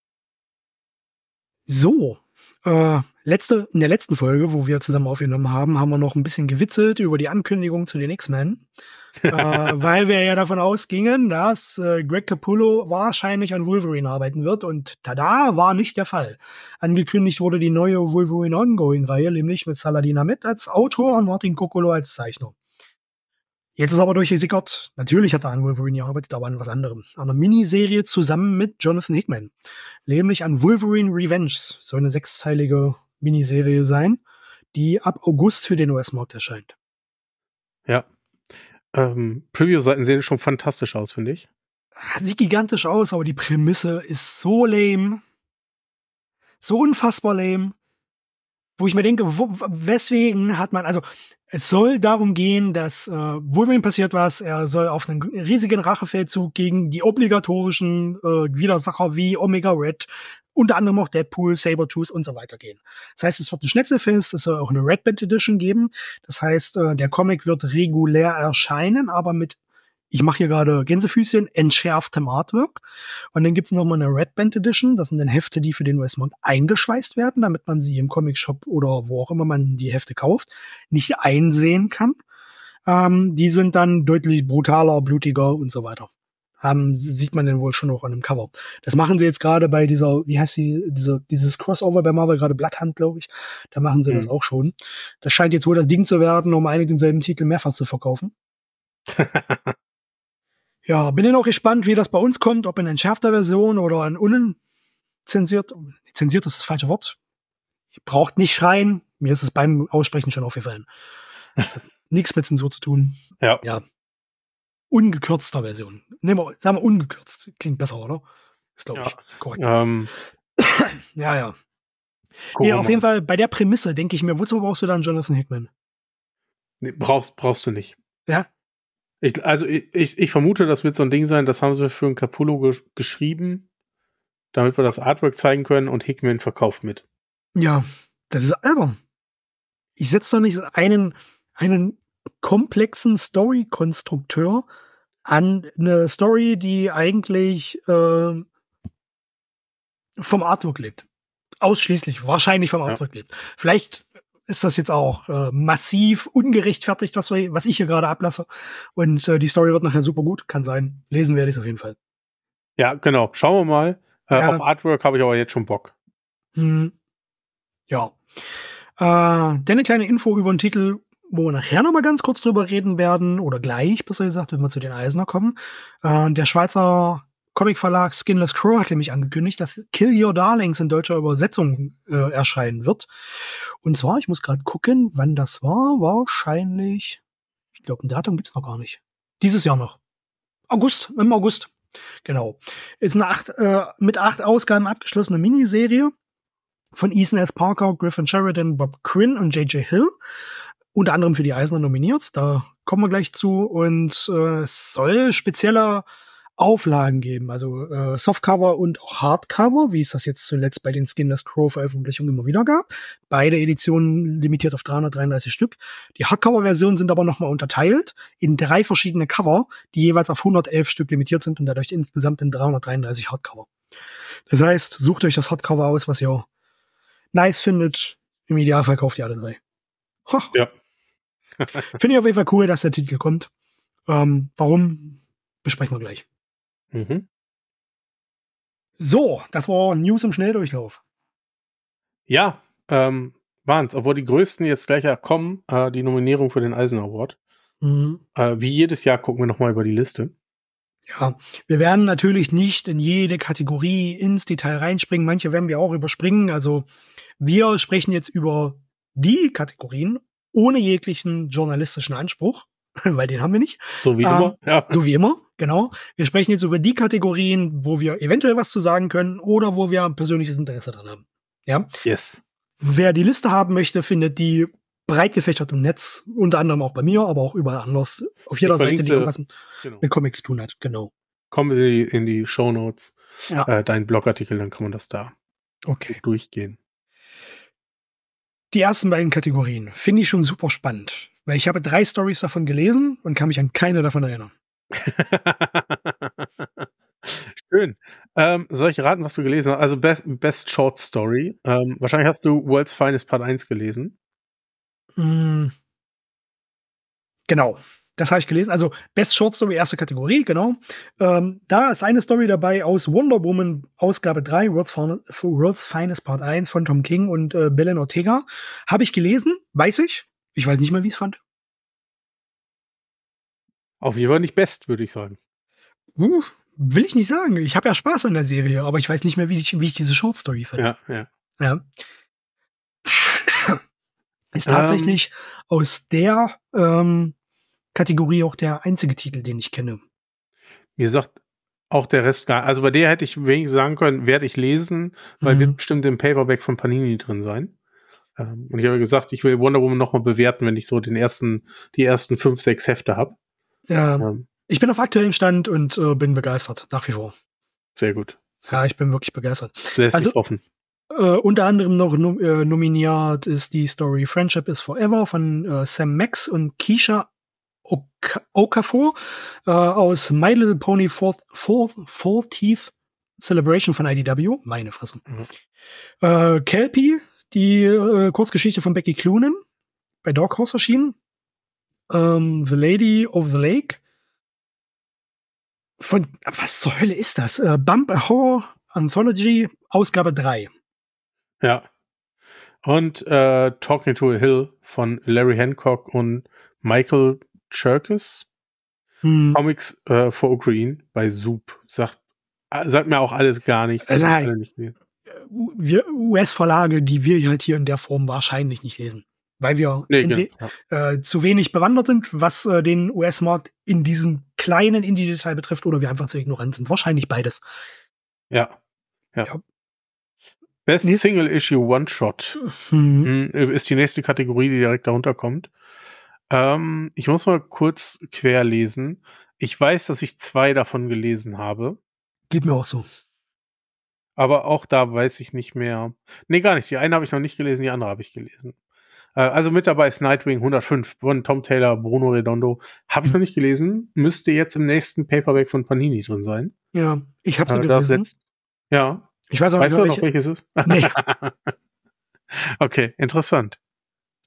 So, äh, letzte, in der letzten Folge, wo wir zusammen aufgenommen haben, haben wir noch ein bisschen gewitzelt über die Ankündigung zu den X-Men. äh, weil wir ja davon ausgingen, dass äh, Greg Capullo wahrscheinlich an Wolverine arbeiten wird. Und tada, war nicht der Fall. Angekündigt wurde die neue Wolverine Ongoing-Reihe, nämlich mit Saladin Ahmed als Autor und Martin Coccolo als Zeichner. Jetzt ist aber durchgesickert, natürlich hat er an Wolverine gearbeitet, aber an was anderem. An einer Miniserie zusammen mit Jonathan Hickman. Nämlich an Wolverine Revenge. Soll eine sechsteilige Miniserie sein, die ab August für den U S-Markt erscheint. Ja. Ähm, Preview-Seiten sehen schon fantastisch aus, finde ich. Sieht gigantisch aus, aber die Prämisse ist so lame. So unfassbar lame. Wo ich mir denke, wo, weswegen hat man, also es soll darum gehen, dass äh, Wolverine passiert was, er soll auf einen riesigen Rachefeldzug gegen die obligatorischen äh, Widersacher wie Omega Red, unter anderem auch Deadpool, Sabretooth und so weiter gehen. Das heißt, es wird ein Schnetzelfest, es soll auch eine Red Band Edition geben. Das heißt, äh, der Comic wird regulär erscheinen, aber mit, ich mache hier gerade Gänsefüßchen, entschärftem Artwork. Und dann gibt's noch mal eine Red Band Edition. Das sind dann Hefte, die für den U S-Markt eingeschweißt werden, damit man sie im Comic-Shop oder wo auch immer man die Hefte kauft, nicht einsehen kann. Ähm, die sind dann deutlich brutaler, blutiger und so weiter. Ähm, sieht man denn wohl schon auch an dem Cover. Das machen sie jetzt gerade bei dieser, wie heißt sie, diese, dieses Crossover bei Marvel, gerade Bloodhunt, glaube ich. Da machen sie mhm. das auch schon. Das scheint jetzt wohl das Ding zu werden, um einen denselben Titel mehrfach zu verkaufen. Ja, bin dann auch gespannt, wie das bei uns kommt, ob in entschärfter Version oder in unzensiert. Zensiert ist das falsche Wort. Braucht nicht schreien. Mir ist es beim Aussprechen schon aufgefallen. Das hat nichts mit Zensur zu tun. Ja. Ja. Ungekürzter Version. Nehmen wir, sagen wir ungekürzt. Klingt besser, oder? Ist, glaube ich, ja. korrekt. Ähm. ja, ja. Nee, auf jeden Fall, bei der Prämisse denke ich mir, wozu brauchst du dann Jonathan Hickman? Nee, brauchst, brauchst du nicht. Ja? Ich, also ich, ich, ich vermute, das wird so ein Ding sein, das haben sie für einen Capullo ge- geschrieben, damit wir das Artwork zeigen können und Hickman verkauft mit. Ja, das ist albern. Ich setze doch nicht einen, einen komplexen Story-Konstrukteur an eine Story, die eigentlich äh, vom Artwork lebt. Ausschließlich, wahrscheinlich vom Artwork ja. lebt. Vielleicht ist das jetzt auch äh, massiv ungerechtfertigt, was, wir, was ich hier gerade ablasse. Und äh, die Story wird nachher super gut. Kann sein. Lesen werde ich es auf jeden Fall. Ja, genau. Schauen wir mal. Äh, ja. Auf Artwork habe ich aber jetzt schon Bock. Hm. Ja. Äh, dann eine kleine Info über den Titel, wo wir nachher noch mal ganz kurz drüber reden werden. Oder gleich, besser gesagt, wenn wir zu den Eisner kommen. Äh, der Schweizer Comicverlag Skinless Crow hat nämlich angekündigt, dass Kill Your Darlings in deutscher Übersetzung äh, erscheinen wird. Und zwar, ich muss gerade gucken, wann das war. Wahrscheinlich, ich glaube, ein Datum gibt's noch gar nicht. Dieses Jahr noch. August, im August. Genau. Ist eine acht, äh, mit acht Ausgaben abgeschlossene Miniserie von Ethan S. Parker, Griffin Sheridan, Bob Quinn und J J Hill. Unter anderem für die Eisner nominiert. Da kommen wir gleich zu. Und äh, es soll spezieller Auflagen geben, also äh, Softcover und auch Hardcover, wie es das jetzt zuletzt bei den Skinless Crow Veröffentlichungen immer wieder gab. Beide Editionen limitiert auf dreihundertdreiunddreißig Stück. Die Hardcover-Versionen sind aber nochmal unterteilt in drei verschiedene Cover, die jeweils auf hundertelf Stück limitiert sind und dadurch insgesamt in dreihundertdreiunddreißig Hardcover. Das heißt, sucht euch das Hardcover aus, was ihr nice findet. Im Idealfall kauft ihr alle drei. Ho. Ja. Finde ich auf jeden Fall cool, dass der Titel kommt. Ähm, warum? Besprechen wir gleich. Mhm. So, das war News im Schnelldurchlauf. Ja, ähm, waren's, obwohl die größten jetzt gleich kommen, äh, die Nominierung für den Eisner Award. Mhm. Äh, wie jedes Jahr gucken wir nochmal über die Liste. Ja, wir werden natürlich nicht in jede Kategorie ins Detail reinspringen. Manche werden wir auch überspringen. Also wir sprechen jetzt über die Kategorien ohne jeglichen journalistischen Anspruch, weil den haben wir nicht. So wie ähm, immer, ja. So wie immer, genau. Wir sprechen jetzt über die Kategorien, wo wir eventuell was zu sagen können oder wo wir persönliches Interesse dran haben. Ja. Yes. Wer die Liste haben möchte, findet die breit gefächert im Netz, unter anderem auch bei mir, aber auch überall anders. Auf jeder Seite, die irgendwas genau. mit Comics zu tun hat. Genau. Kommen Sie in die Shownotes, ja. äh, deinen Blogartikel, dann kann man das da okay. durchgehen. Die ersten beiden Kategorien finde ich schon super spannend, weil ich habe drei Stories davon gelesen und kann mich an keine davon erinnern. Schön. Ähm, soll ich raten, was du gelesen hast? Also Best, Best Short Story. Ähm, wahrscheinlich hast du World's Finest Part eins gelesen. Mm, genau, das habe ich gelesen. Also Best Short Story, erste Kategorie, genau. Ähm, da ist eine Story dabei aus Wonder Woman Ausgabe drei, World's, World's Finest Part eins von Tom King und äh, Belen Ortega. Habe ich gelesen, weiß ich. Ich weiß nicht mehr, wie ich es fand. Auf jeden Fall nicht best, würde ich sagen. Uh, will ich nicht sagen. Ich habe ja Spaß an der Serie, aber ich weiß nicht mehr, wie ich, wie ich diese Short Story fand. Ja, ja. Ja. Ist tatsächlich ähm, aus der ähm, Kategorie auch der einzige Titel, den ich kenne. Wie gesagt, auch der Rest gar. Also bei der hätte ich wenigstens sagen können, werde ich lesen, weil mhm. wird bestimmt im Paperback von Panini drin sein. Ähm, und ich habe gesagt, ich will Wonder Woman nochmal bewerten, wenn ich so den ersten, die ersten fünf, sechs Hefte habe. Ja, ähm, ich bin auf aktuellem Stand und äh, bin begeistert, nach wie vor. Sehr gut. Ja, ich bin wirklich begeistert. Lässt also, mich hoffen. Äh, unter anderem noch nom- äh, nominiert ist die Story Friendship is Forever von äh, Sam Max und Keisha Ok- Okafor äh, aus My Little Pony Fourth, Fourth, Fourteenth Celebration von I D W. Meine Fresse. Mhm. Äh, Kelpie, die äh, Kurzgeschichte von Becky Cloonan, bei Dark Horse erschienen. Ähm, The Lady of the Lake. Von, was zur Hölle ist das? Äh, Bump a Horror Anthology, Ausgabe drei. Ja. Und äh, Talking to a Hill von Larry Hancock und Michael Cherkis. Hm. Comics äh, for Ukraine bei Zoop. Sagt, sagt mir auch alles gar nicht. Also, alle nicht wir U S-Verlage, die wir halt hier in der Form wahrscheinlich nicht lesen. Weil wir nee, genau. äh, zu wenig bewandert sind, was äh, den U S-Markt in diesem kleinen Indie-Detail betrifft, oder wir einfach zu ignorant sind. Wahrscheinlich beides. Ja. Ja. ja. Best nee. Single Issue One-Shot mhm. ist die nächste Kategorie, die direkt darunter kommt. Ähm, ich muss mal kurz querlesen. Ich weiß, dass ich zwei davon gelesen habe. Geht mir auch so. Aber auch da weiß ich nicht mehr. Nee, gar nicht. Die eine habe ich noch nicht gelesen, die andere habe ich gelesen. Äh, also mit dabei ist Nightwing hundertfünf von Tom Taylor, Bruno Redondo. Habe ich mhm. noch nicht gelesen. Müsste jetzt im nächsten Paperback von Panini drin sein. Ja, ich habe sie äh, gelesen. Setzt, ja. Ich weiß auch weißt nicht, du noch, welches ist? Nee. Okay, interessant.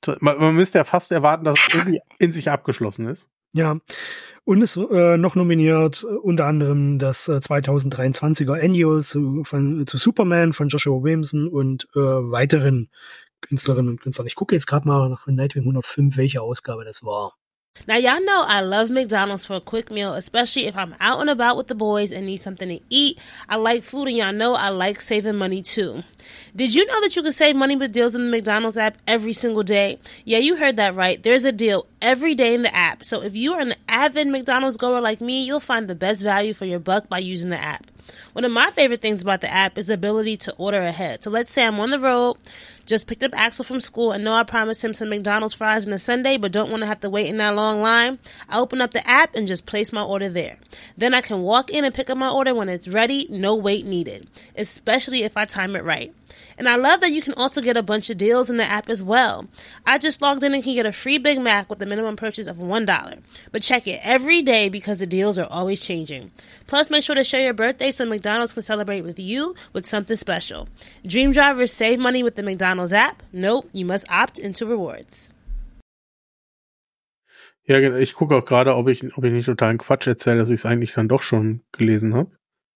man, man müsste ja fast erwarten, dass es irgendwie in sich abgeschlossen ist. Ja, und es äh, noch nominiert äh, unter anderem das äh, zweitausenddreiundzwanziger Annual zu, von, zu Superman von Joshua Williamson und äh, weiteren Künstlerinnen und Künstlern. Ich gucke jetzt gerade mal nach Nightwing hundertfünf, welche Ausgabe das war. Now, y'all know I love McDonald's for a quick meal, especially if I'm out and about with the boys and need something to eat. I like food, and y'all know I like saving money, too. Did you know that you can save money with deals in the McDonald's app every single day? Yeah, you heard that right. There's a deal every day in the app. So if you are an avid McDonald's goer like me, you'll find the best value for your buck by using the app. One of my favorite things about the app is the ability to order ahead. So let's say I'm on the road, just picked up Axel from school, and know I promised him some McDonald's fries on a Sunday, but don't want to have to wait in that long line. I open up the app and just place my order there. Then I can walk in and pick up my order when it's ready, no wait needed, especially if I time it right. And I love that you can also get a bunch of deals in the app as well. I just logged in and can get a free Big Mac with a minimum purchase of one dollar. But check it every day because the deals are always changing. Plus, make sure to share your birthday so McDonald's can celebrate with you with something special. Dream drivers save money with the McDonald's app? Nope, you must opt into rewards. Ja, ich gucke auch gerade, ob ich, ob ich nicht totalen Quatsch erzähle, dass ich es eigentlich dann doch schon gelesen habe.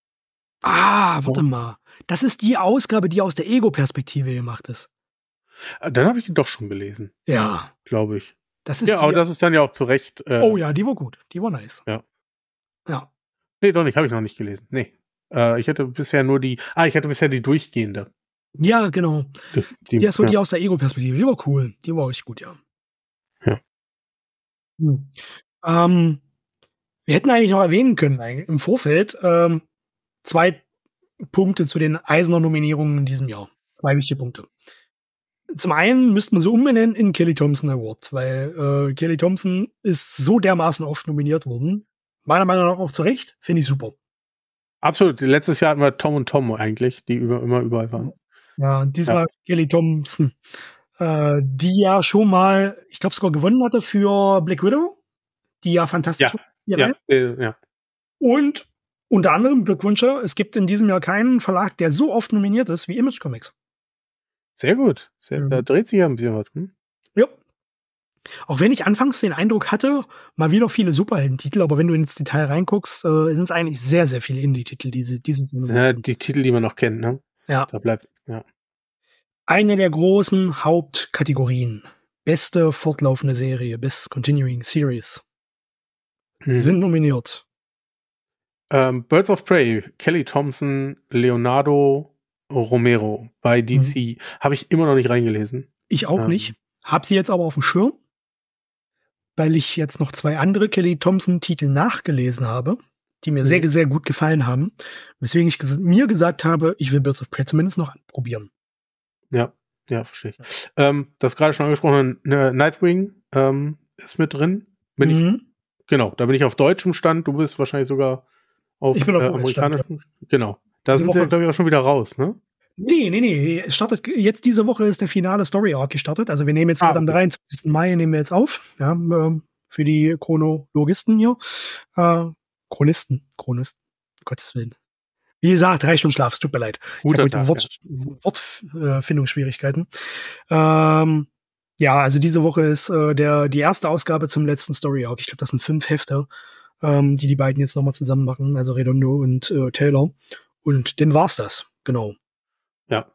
Ah, warte mal. Das ist die Ausgabe, die aus der Ego-Perspektive gemacht ist. Dann habe ich die doch schon gelesen. Ja. Glaube ich. Das ist ja, die, aber das ist dann ja auch zu Recht. Äh, oh ja, die war gut. Die war nice. Ja. Ja. Nee, doch nicht. Habe ich noch nicht gelesen. Nee. Äh, ich hatte bisher nur die. Ah, ich hatte bisher die durchgehende. Ja, genau. Die, die, die ist wirklich ja. aus der Ego-Perspektive. Die war cool. Die war richtig gut, ja. Ja. Hm. Ähm, wir hätten eigentlich noch erwähnen können, im Vorfeld, ähm, zwei Punkte zu den Eisner-Nominierungen in diesem Jahr. Zwei wichtige Punkte. Zum einen müsste man so umbenennen in Kelly Thompson Award, weil äh, Kelly Thompson ist so dermaßen oft nominiert worden. Meiner Meinung nach auch zu Recht. Finde ich super. Absolut. Letztes Jahr hatten wir Tom und Tom eigentlich, die über, immer überall waren. Ja, diesmal ja. Kelly Thompson, äh, die ja schon mal, ich glaube sogar gewonnen hatte für Black Widow, die ja fantastisch ja. Ja, äh, ja. Und unter anderem Glückwünsche, es gibt in diesem Jahr keinen Verlag, der so oft nominiert ist wie Image Comics. Sehr gut. Sehr, mhm. Da dreht sich ja ein bisschen was. Hm? Ja. Auch wenn ich anfangs den Eindruck hatte, mal wieder viele Superhelden-Titel, aber wenn du ins Detail reinguckst, äh, sind es eigentlich sehr, sehr viele Indie-Titel, diese, dieses ja, die Titel, die man noch kennt, ne? Ja. Da bleibt, ja. Eine der großen Hauptkategorien. Beste fortlaufende Serie, Best Continuing Series. Mhm. Sind nominiert. Um, Birds of Prey, Kelly Thompson, Leonardo Romero bei D C. Mhm. Habe ich immer noch nicht reingelesen. Ich auch ähm. nicht. Hab sie jetzt aber auf dem Schirm, weil ich jetzt noch zwei andere Kelly Thompson-Titel nachgelesen habe, die mir mhm. sehr, sehr gut gefallen haben. Weswegen ich ges- mir gesagt habe, ich will Birds of Prey zumindest noch probieren. Ja, ja, verstehe ich. Ähm, das gerade schon angesprochene ne, Nightwing ähm, ist mit drin. Bin mhm. ich, genau, da bin ich auf deutschem Stand. Du bist wahrscheinlich sogar auf, ich bin auf äh, amerikanischem. Ja. Genau. Da diese sind Woche, sie, glaube ich, auch schon wieder raus, ne? Nee, nee, nee. Es startet, jetzt diese Woche ist der finale Story Arc gestartet. Also wir nehmen jetzt ah, okay. am dreiundzwanzigsten Mai nehmen wir jetzt auf. Ja, äh, für die Chronologisten hier. Äh, Chronisten. Chronisten. Um Gottes Willen. Wie gesagt, drei Stunden Schlaf. Es tut mir leid. Guter ich habe Wort, ja. Wortfindungsschwierigkeiten. Ähm, ja, also diese Woche ist äh, der die erste Ausgabe zum letzten Story Arc. Ich glaube, das sind fünf Hefte, ähm, die die beiden jetzt nochmal zusammen machen. Also Redondo und äh, Taylor. Und dann war's das. Genau. Ja.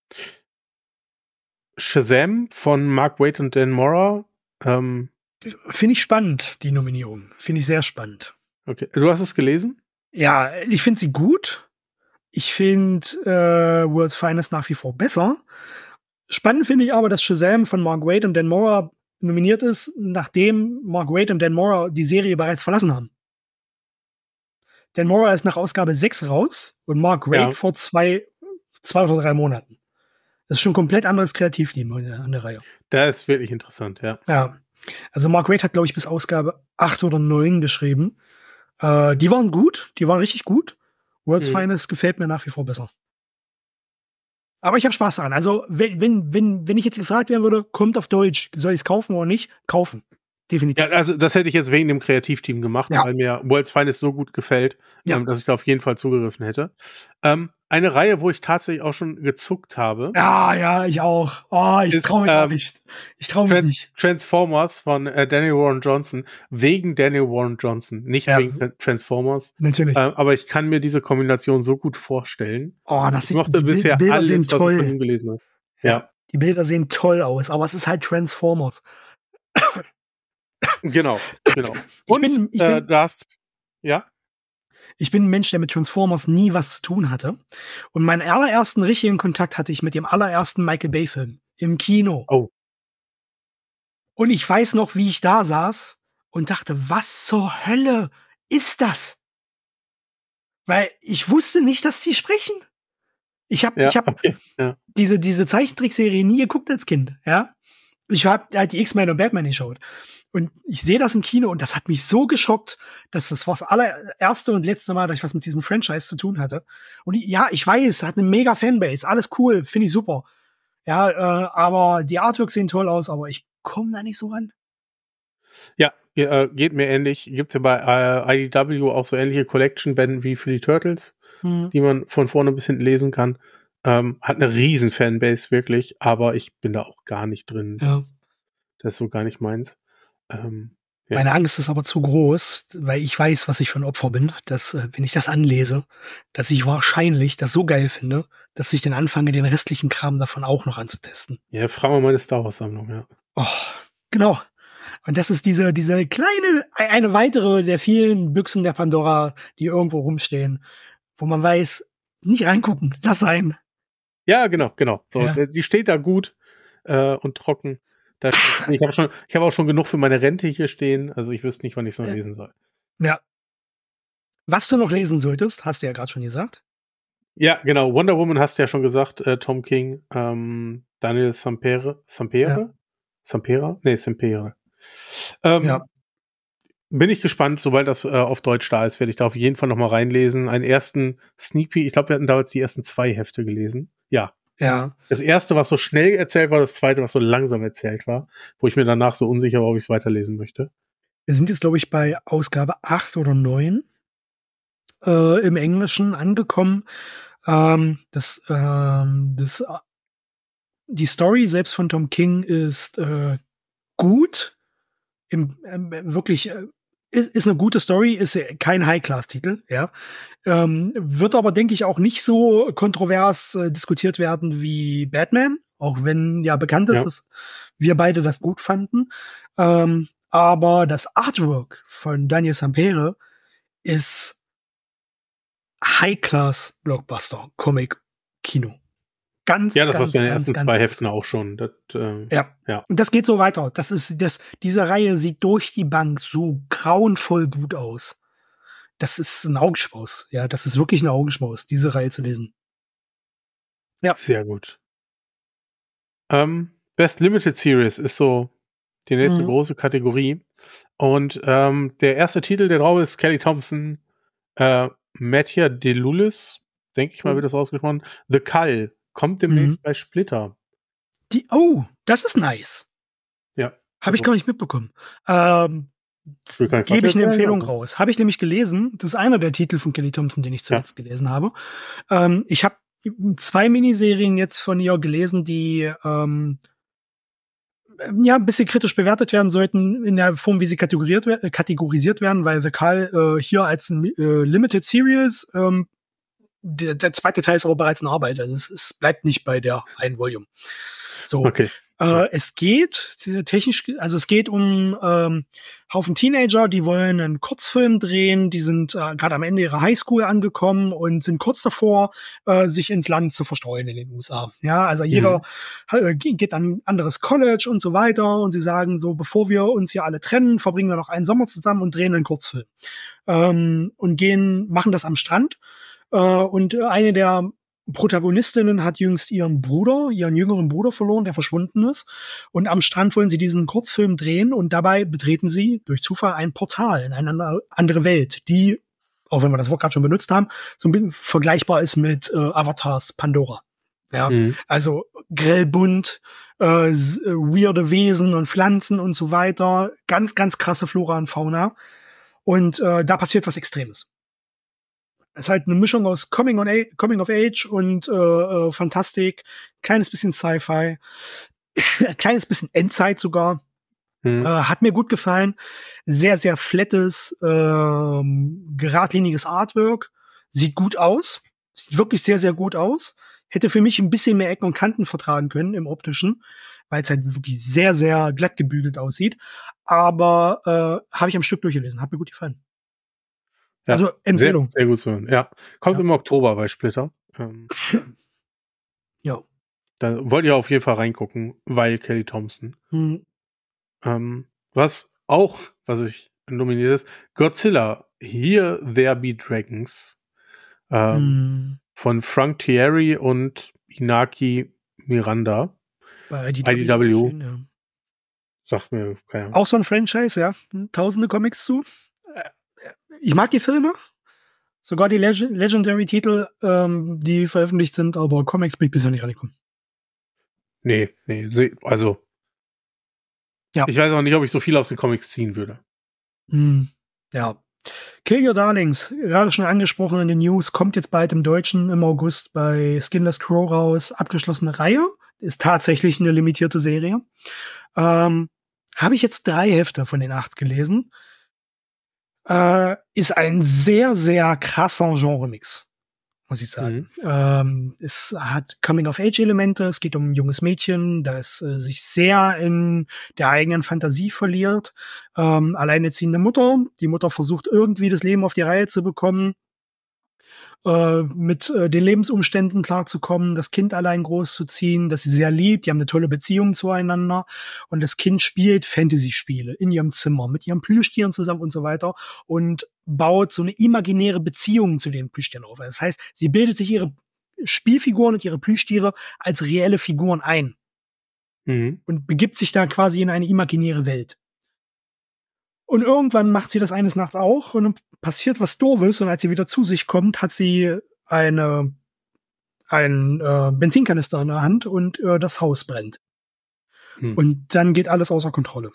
Shazam von Mark Waid und Dan Mora. Ähm, finde ich spannend, die Nominierung. Finde ich sehr spannend. Okay. Du hast es gelesen? Ja, ich finde sie gut. Ich finde äh, World's Finest nach wie vor besser. Spannend finde ich aber, dass Shazam von Mark Waid und Dan Mora nominiert ist, nachdem Mark Waid und Dan Mora die Serie bereits verlassen haben. Dan Mora ist nach Ausgabe sechs raus und Mark Waid ja. vor zwei Zwei oder drei Monaten. Das ist schon ein komplett anderes Kreativteam an der Reihe. Das ist wirklich interessant, ja. Ja. Also Mark Waid hat, glaube ich, bis Ausgabe acht oder neun geschrieben. Äh, die waren gut, die waren richtig gut. World's mhm. Finest gefällt mir nach wie vor besser. Aber ich habe Spaß daran. Also, wenn, wenn, wenn, wenn ich jetzt gefragt werden würde, kommt auf Deutsch, soll ich es kaufen oder nicht? Kaufen. definitiv. Ja, also das hätte ich jetzt wegen dem Kreativteam gemacht, ja. weil mir World's Finest so gut gefällt, ja. ähm, dass ich da auf jeden Fall zugegriffen hätte. Ähm, eine Reihe, wo ich tatsächlich auch schon gezuckt habe. Ja, ja, ich auch. Oh, ich traue mich ähm, nicht. Ich traue mich Trans- nicht. Transformers von äh, Daniel Warren Johnson. Wegen Daniel Warren Johnson. Nicht ja. wegen Transformers. Natürlich. Ähm, aber ich kann mir diese Kombination so gut vorstellen. Oh, das ich sieht, mochte die bisher Bilder alles, sehen was toll. ich von ihm gelesen habe. Ja. ja. Die Bilder sehen toll aus, aber es ist halt Transformers. Genau, genau. Und ich bin, ich bin, äh, du hast, ja? Ich bin ein Mensch, der mit Transformers nie was zu tun hatte. Und meinen allerersten richtigen Kontakt hatte ich mit dem allerersten Michael Bay-Film im Kino. Oh. Und ich weiß noch, wie ich da saß und dachte, was zur Hölle ist das? Weil ich wusste nicht, dass die sprechen. Ich habe ja, ich hab okay, ja. diese, diese Zeichentrickserie nie geguckt als Kind, ja. Ich habe halt die X-Men und Batman geschaut. Und ich sehe das im Kino und das hat mich so geschockt, dass das war das allererste und letzte Mal, dass ich was mit diesem Franchise zu tun hatte. Und ja, ich weiß, hat eine mega Fanbase, alles cool, finde ich super. Ja, äh, aber die Artworks sehen toll aus, aber ich komme da nicht so ran. Ja, äh, geht mir ähnlich. Gibt's ja bei äh, I D W auch so ähnliche Collection-Bänden wie für die Turtles, hm. die man von vorne bis hinten lesen kann. Ähm, hat eine riesen Fanbase, wirklich, aber ich bin da auch gar nicht drin. Ja. Das, das ist so gar nicht meins. Ähm, ja. Meine Angst ist aber zu groß, weil ich weiß, was ich für ein Opfer bin, dass, äh, wenn ich das anlese, dass ich wahrscheinlich das so geil finde, dass ich dann anfange, den restlichen Kram davon auch noch anzutesten. Ja, fragen wir meine Star Wars Sammlung, ja. Oh, genau. Und das ist diese, diese kleine, eine weitere der vielen Büchsen der Pandora, die irgendwo rumstehen, wo man weiß, nicht reingucken, lass sein. Ja, genau, genau. So, ja. Die steht da gut äh, und trocken. Da steht, ich habe schon, ich habe auch schon genug für meine Rente hier stehen. Also ich wüsste nicht, wann ich es noch lesen soll. Ja. Was du noch lesen solltest, hast du ja gerade schon gesagt. Ja, genau. Wonder Woman hast du ja schon gesagt. Äh, Tom King, ähm, Daniel Sampere, Sampere, ja. Sampera, nee, Sampere. Ähm, ja. Bin ich gespannt, sobald das äh, auf Deutsch da ist, werde ich da auf jeden Fall noch mal reinlesen. Einen ersten Sneak Peek, ich glaube, wir hatten damals die ersten zwei Hefte gelesen. Ja. Ja. Das erste, was so schnell erzählt war, das zweite, was so langsam erzählt war, wo ich mir danach so unsicher war, ob ich es weiterlesen möchte. Wir sind jetzt, glaube ich, bei Ausgabe acht oder neun äh, im Englischen angekommen. Ähm, das, ähm, das, die Story selbst von Tom King ist äh, gut. Im, äh, wirklich äh, ist, ist eine gute Story, ist kein High-Class-Titel, ja. Ähm, wird aber, denke ich, auch nicht so kontrovers äh, diskutiert werden wie Batman, auch wenn ja bekannt ist, ja. dass wir beide das gut fanden. Ähm, aber das Artwork von Daniel Sampere ist High-Class-Blockbuster-Comic-Kino. Ganz, ja, das ganz, war ja in den ganz, ersten ganz zwei ganz Heften auch schon. Das, äh, ja. ja. Und das geht so weiter. Das ist, das, diese Reihe sieht durch die Bank so grauenvoll gut aus. Das ist ein Augenschmaus. Ja, das ist wirklich ein Augenschmaus, diese Reihe zu lesen. Ja. Sehr gut. Ähm, Best Limited Series ist so die nächste mhm. große Kategorie. Und ähm, der erste Titel, der drauf ist, Kelly Thompson, äh, Mattia DeLulis, denke ich mal, mhm. wird das ausgesprochen. The Cull. Kommt demnächst mhm. bei Splitter. Die, oh, das ist nice. Ja. Habe also. ich gar nicht mitbekommen. Ähm, gebe ich eine Empfehlung sein, raus. Habe ich nämlich gelesen. Das ist einer der Titel von Kelly Thompson, den ich zuletzt ja. gelesen habe. Ähm, ich habe zwei Miniserien jetzt von ihr gelesen, die ähm, ja ein bisschen kritisch bewertet werden sollten in der Form, wie sie kategorisiert, äh, kategorisiert werden, weil The Cull äh, hier als ein äh, Limited Series ähm, Der, der zweite Teil ist aber bereits in Arbeit. Also es, es bleibt nicht bei der einen Volume. So. Okay. Äh, es geht technisch, also es geht um ähm, Haufen Teenager, die wollen einen Kurzfilm drehen, die sind äh, gerade am Ende ihrer Highschool angekommen und sind kurz davor, äh, sich ins Land zu verstreuen in den U S A. Ja, also jeder mhm. äh, geht an ein anderes College und so weiter und sie sagen so, bevor wir uns hier alle trennen, verbringen wir noch einen Sommer zusammen und drehen einen Kurzfilm. Ähm, und gehen, machen das am Strand. Und eine der Protagonistinnen hat jüngst ihren Bruder, ihren jüngeren Bruder verloren, der verschwunden ist. Und am Strand wollen sie diesen Kurzfilm drehen und dabei betreten sie durch Zufall ein Portal in eine andere Welt, die, auch wenn wir das Wort gerade schon benutzt haben, so ein bisschen vergleichbar ist mit äh, Avatars Pandora. Ja, mhm. Also grellbunt, äh, weirde Wesen und Pflanzen und so weiter. Ganz, ganz krasse Flora und Fauna. Und äh, da passiert was Extremes. Es ist halt eine Mischung aus Coming, on A- Coming of Age und äh, äh, Fantastik, kleines bisschen Sci-Fi, kleines bisschen Endzeit sogar. Hm. Äh, hat mir gut gefallen. Sehr, sehr flattes, äh, geradliniges Artwork. Sieht gut aus. Sieht wirklich sehr, sehr gut aus. Hätte für mich ein bisschen mehr Ecken und Kanten vertragen können im Optischen, weil es halt wirklich sehr, sehr glatt gebügelt aussieht. Aber äh, habe ich am Stück durchgelesen. Hat mir gut gefallen. Ja, also Empfehlung. Sehr, sehr gut zu hören. Ja, kommt ja. im Oktober bei Splitter. Ähm, ja. Da wollt ihr auf jeden Fall reingucken, weil Kelly Thompson. Hm. Ähm, was auch, was ich nominiert ist, Godzilla, Here There Be Dragons. Ähm, hm. Von Frank Thierry und Inaki Miranda. Bei I D W. I D W. Schön, ja. Sagt mir keine Ahnung. Auch so ein Franchise, ja. Tausende Comics zu. Ich mag die Filme. Sogar die Leg- Legendary-Titel, ähm, die veröffentlicht sind, aber Comics bin ich bisher nicht rangekommen. Nee, nee, also ja. Ich weiß auch nicht, ob ich so viel aus den Comics ziehen würde. Hm, ja. Kill Your Darlings, gerade schon angesprochen in den News, kommt jetzt bald im Deutschen im August bei Skinless Crow raus. Abgeschlossene Reihe, ist tatsächlich eine limitierte Serie. Ähm, habe ich jetzt drei Hefte von den acht gelesen. Äh, ist ein sehr, sehr krasser Genre-Mix, muss ich sagen. Mhm. Ähm, es hat Coming-of-Age-Elemente, es geht um ein junges Mädchen, das äh, sich sehr in der eigenen Fantasie verliert. Ähm, alleinerziehende Mutter, die Mutter versucht irgendwie das Leben auf die Reihe zu bekommen, äh, mit äh, den Lebensumständen klarzukommen, das Kind allein großzuziehen, das sie sehr liebt, die haben eine tolle Beziehung zueinander und das Kind spielt Fantasy-Spiele in ihrem Zimmer mit ihren Plüschtieren zusammen und so weiter und baut so eine imaginäre Beziehung zu den Plüschtieren auf. Das heißt, sie bildet sich ihre Spielfiguren und ihre Plüschtiere als reelle Figuren ein mhm. und begibt sich da quasi in eine imaginäre Welt. Und irgendwann macht sie das eines Nachts auch und passiert was Doofes und als sie wieder zu sich kommt, hat sie eine einen äh, Benzinkanister in der Hand und äh, das Haus brennt. Hm. Und dann geht alles außer Kontrolle.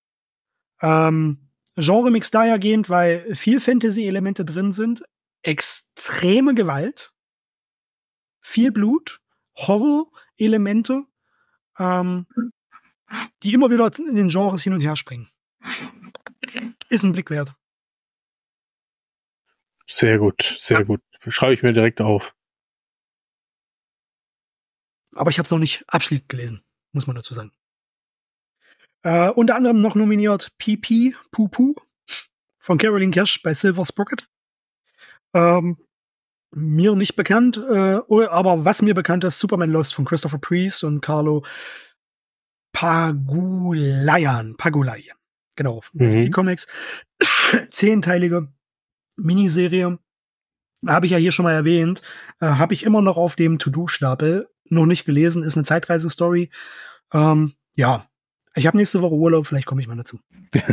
Ähm, Genre-Mix dahergehend, weil viel Fantasy-Elemente drin sind, extreme Gewalt, viel Blut, Horror-Elemente, ähm, die immer wieder in den Genres hin und her springen. Ist ein Blick wert. Sehr gut, sehr ja. gut. Schreibe ich mir direkt auf. Aber ich habe es noch nicht abschließend gelesen, muss man dazu sagen. Äh, unter anderem noch nominiert P P, Pupu, von Caroline Cash bei Silver Sprocket. Ähm, mir nicht bekannt, äh, aber was mir bekannt ist, Superman Lost von Christopher Priest und Carlo Pagulayan. Pagulayan. Genau, mhm. D C Comics. Zehnteilige Miniserie. Habe ich ja hier schon mal erwähnt. Äh, habe ich immer noch auf dem To-Do-Stapel. Noch nicht gelesen, ist eine Zeitreise-Story. Ähm, ja, ich habe nächste Woche Urlaub, vielleicht komme ich mal dazu.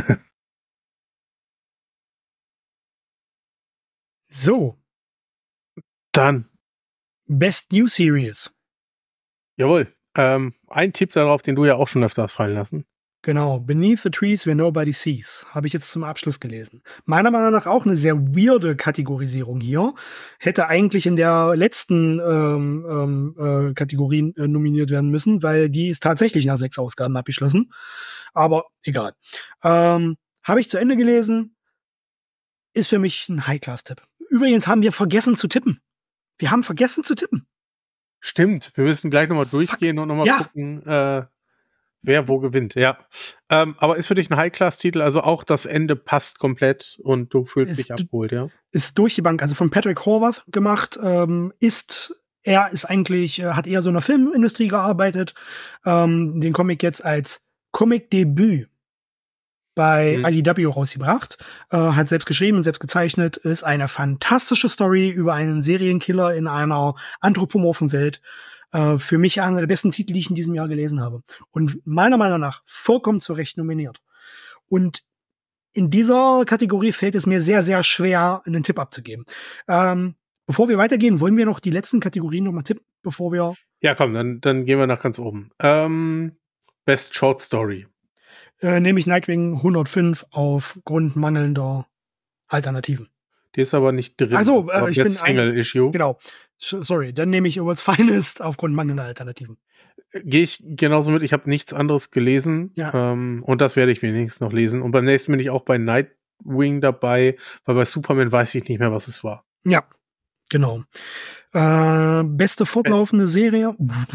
So. Dann. Best New Series. Jawohl. Ähm, ein Tipp darauf, den du ja auch schon öfters fallen lassen. Genau, Beneath the Trees Where Nobody Sees, habe ich jetzt zum Abschluss gelesen. Meiner Meinung nach auch eine sehr weirde Kategorisierung hier. Hätte eigentlich in der letzten ähm, ähm, äh, Kategorie äh, nominiert werden müssen, weil die ist tatsächlich nach sechs Ausgaben abgeschlossen. Aber egal. Ähm, habe ich zu Ende gelesen. Ist für mich ein High-Class-Tipp. Übrigens haben wir vergessen zu tippen. Wir haben vergessen zu tippen. Stimmt, wir müssen gleich nochmal durchgehen und nochmal ja. gucken, äh, wer wo gewinnt, ja. Ähm, aber ist für dich ein High-Class-Titel, also auch das Ende passt komplett und du fühlst ist, dich abgeholt, ja? Ist durch die Bank, also von Patrick Horvath gemacht, ähm, ist, er ist eigentlich, äh, hat eher so in der Filmindustrie gearbeitet, ähm, den Comic jetzt als Comic-Debüt bei mhm. I D W rausgebracht, äh, hat selbst geschrieben und selbst gezeichnet, ist eine fantastische Story über einen Serienkiller in einer anthropomorphen Welt. Uh, für mich einer der besten Titel, die ich in diesem Jahr gelesen habe. Und meiner Meinung nach vollkommen zu Recht nominiert. Und in dieser Kategorie fällt es mir sehr, sehr schwer, einen Tipp abzugeben. Ähm, bevor wir weitergehen, wollen wir noch die letzten Kategorien nochmal tippen, bevor wir Ja, komm, dann, dann gehen wir nach ganz oben. Ähm, Best Short Story. Äh, nehme ich Nightwing hundertfünf aufgrund mangelnder Alternativen. Die ist aber nicht drin. Also, äh, ich bin Single-Issue. Genau. Sorry, dann nehme ich What's Finest aufgrund mangelnder Alternativen. Gehe ich genauso mit. Ich habe nichts anderes gelesen. Ja. Ähm, und das werde ich wenigstens noch lesen. Und beim nächsten bin ich auch bei Nightwing dabei, weil bei Superman weiß ich nicht mehr, was es war. Ja, genau. Äh, beste fortlaufende Best. Serie.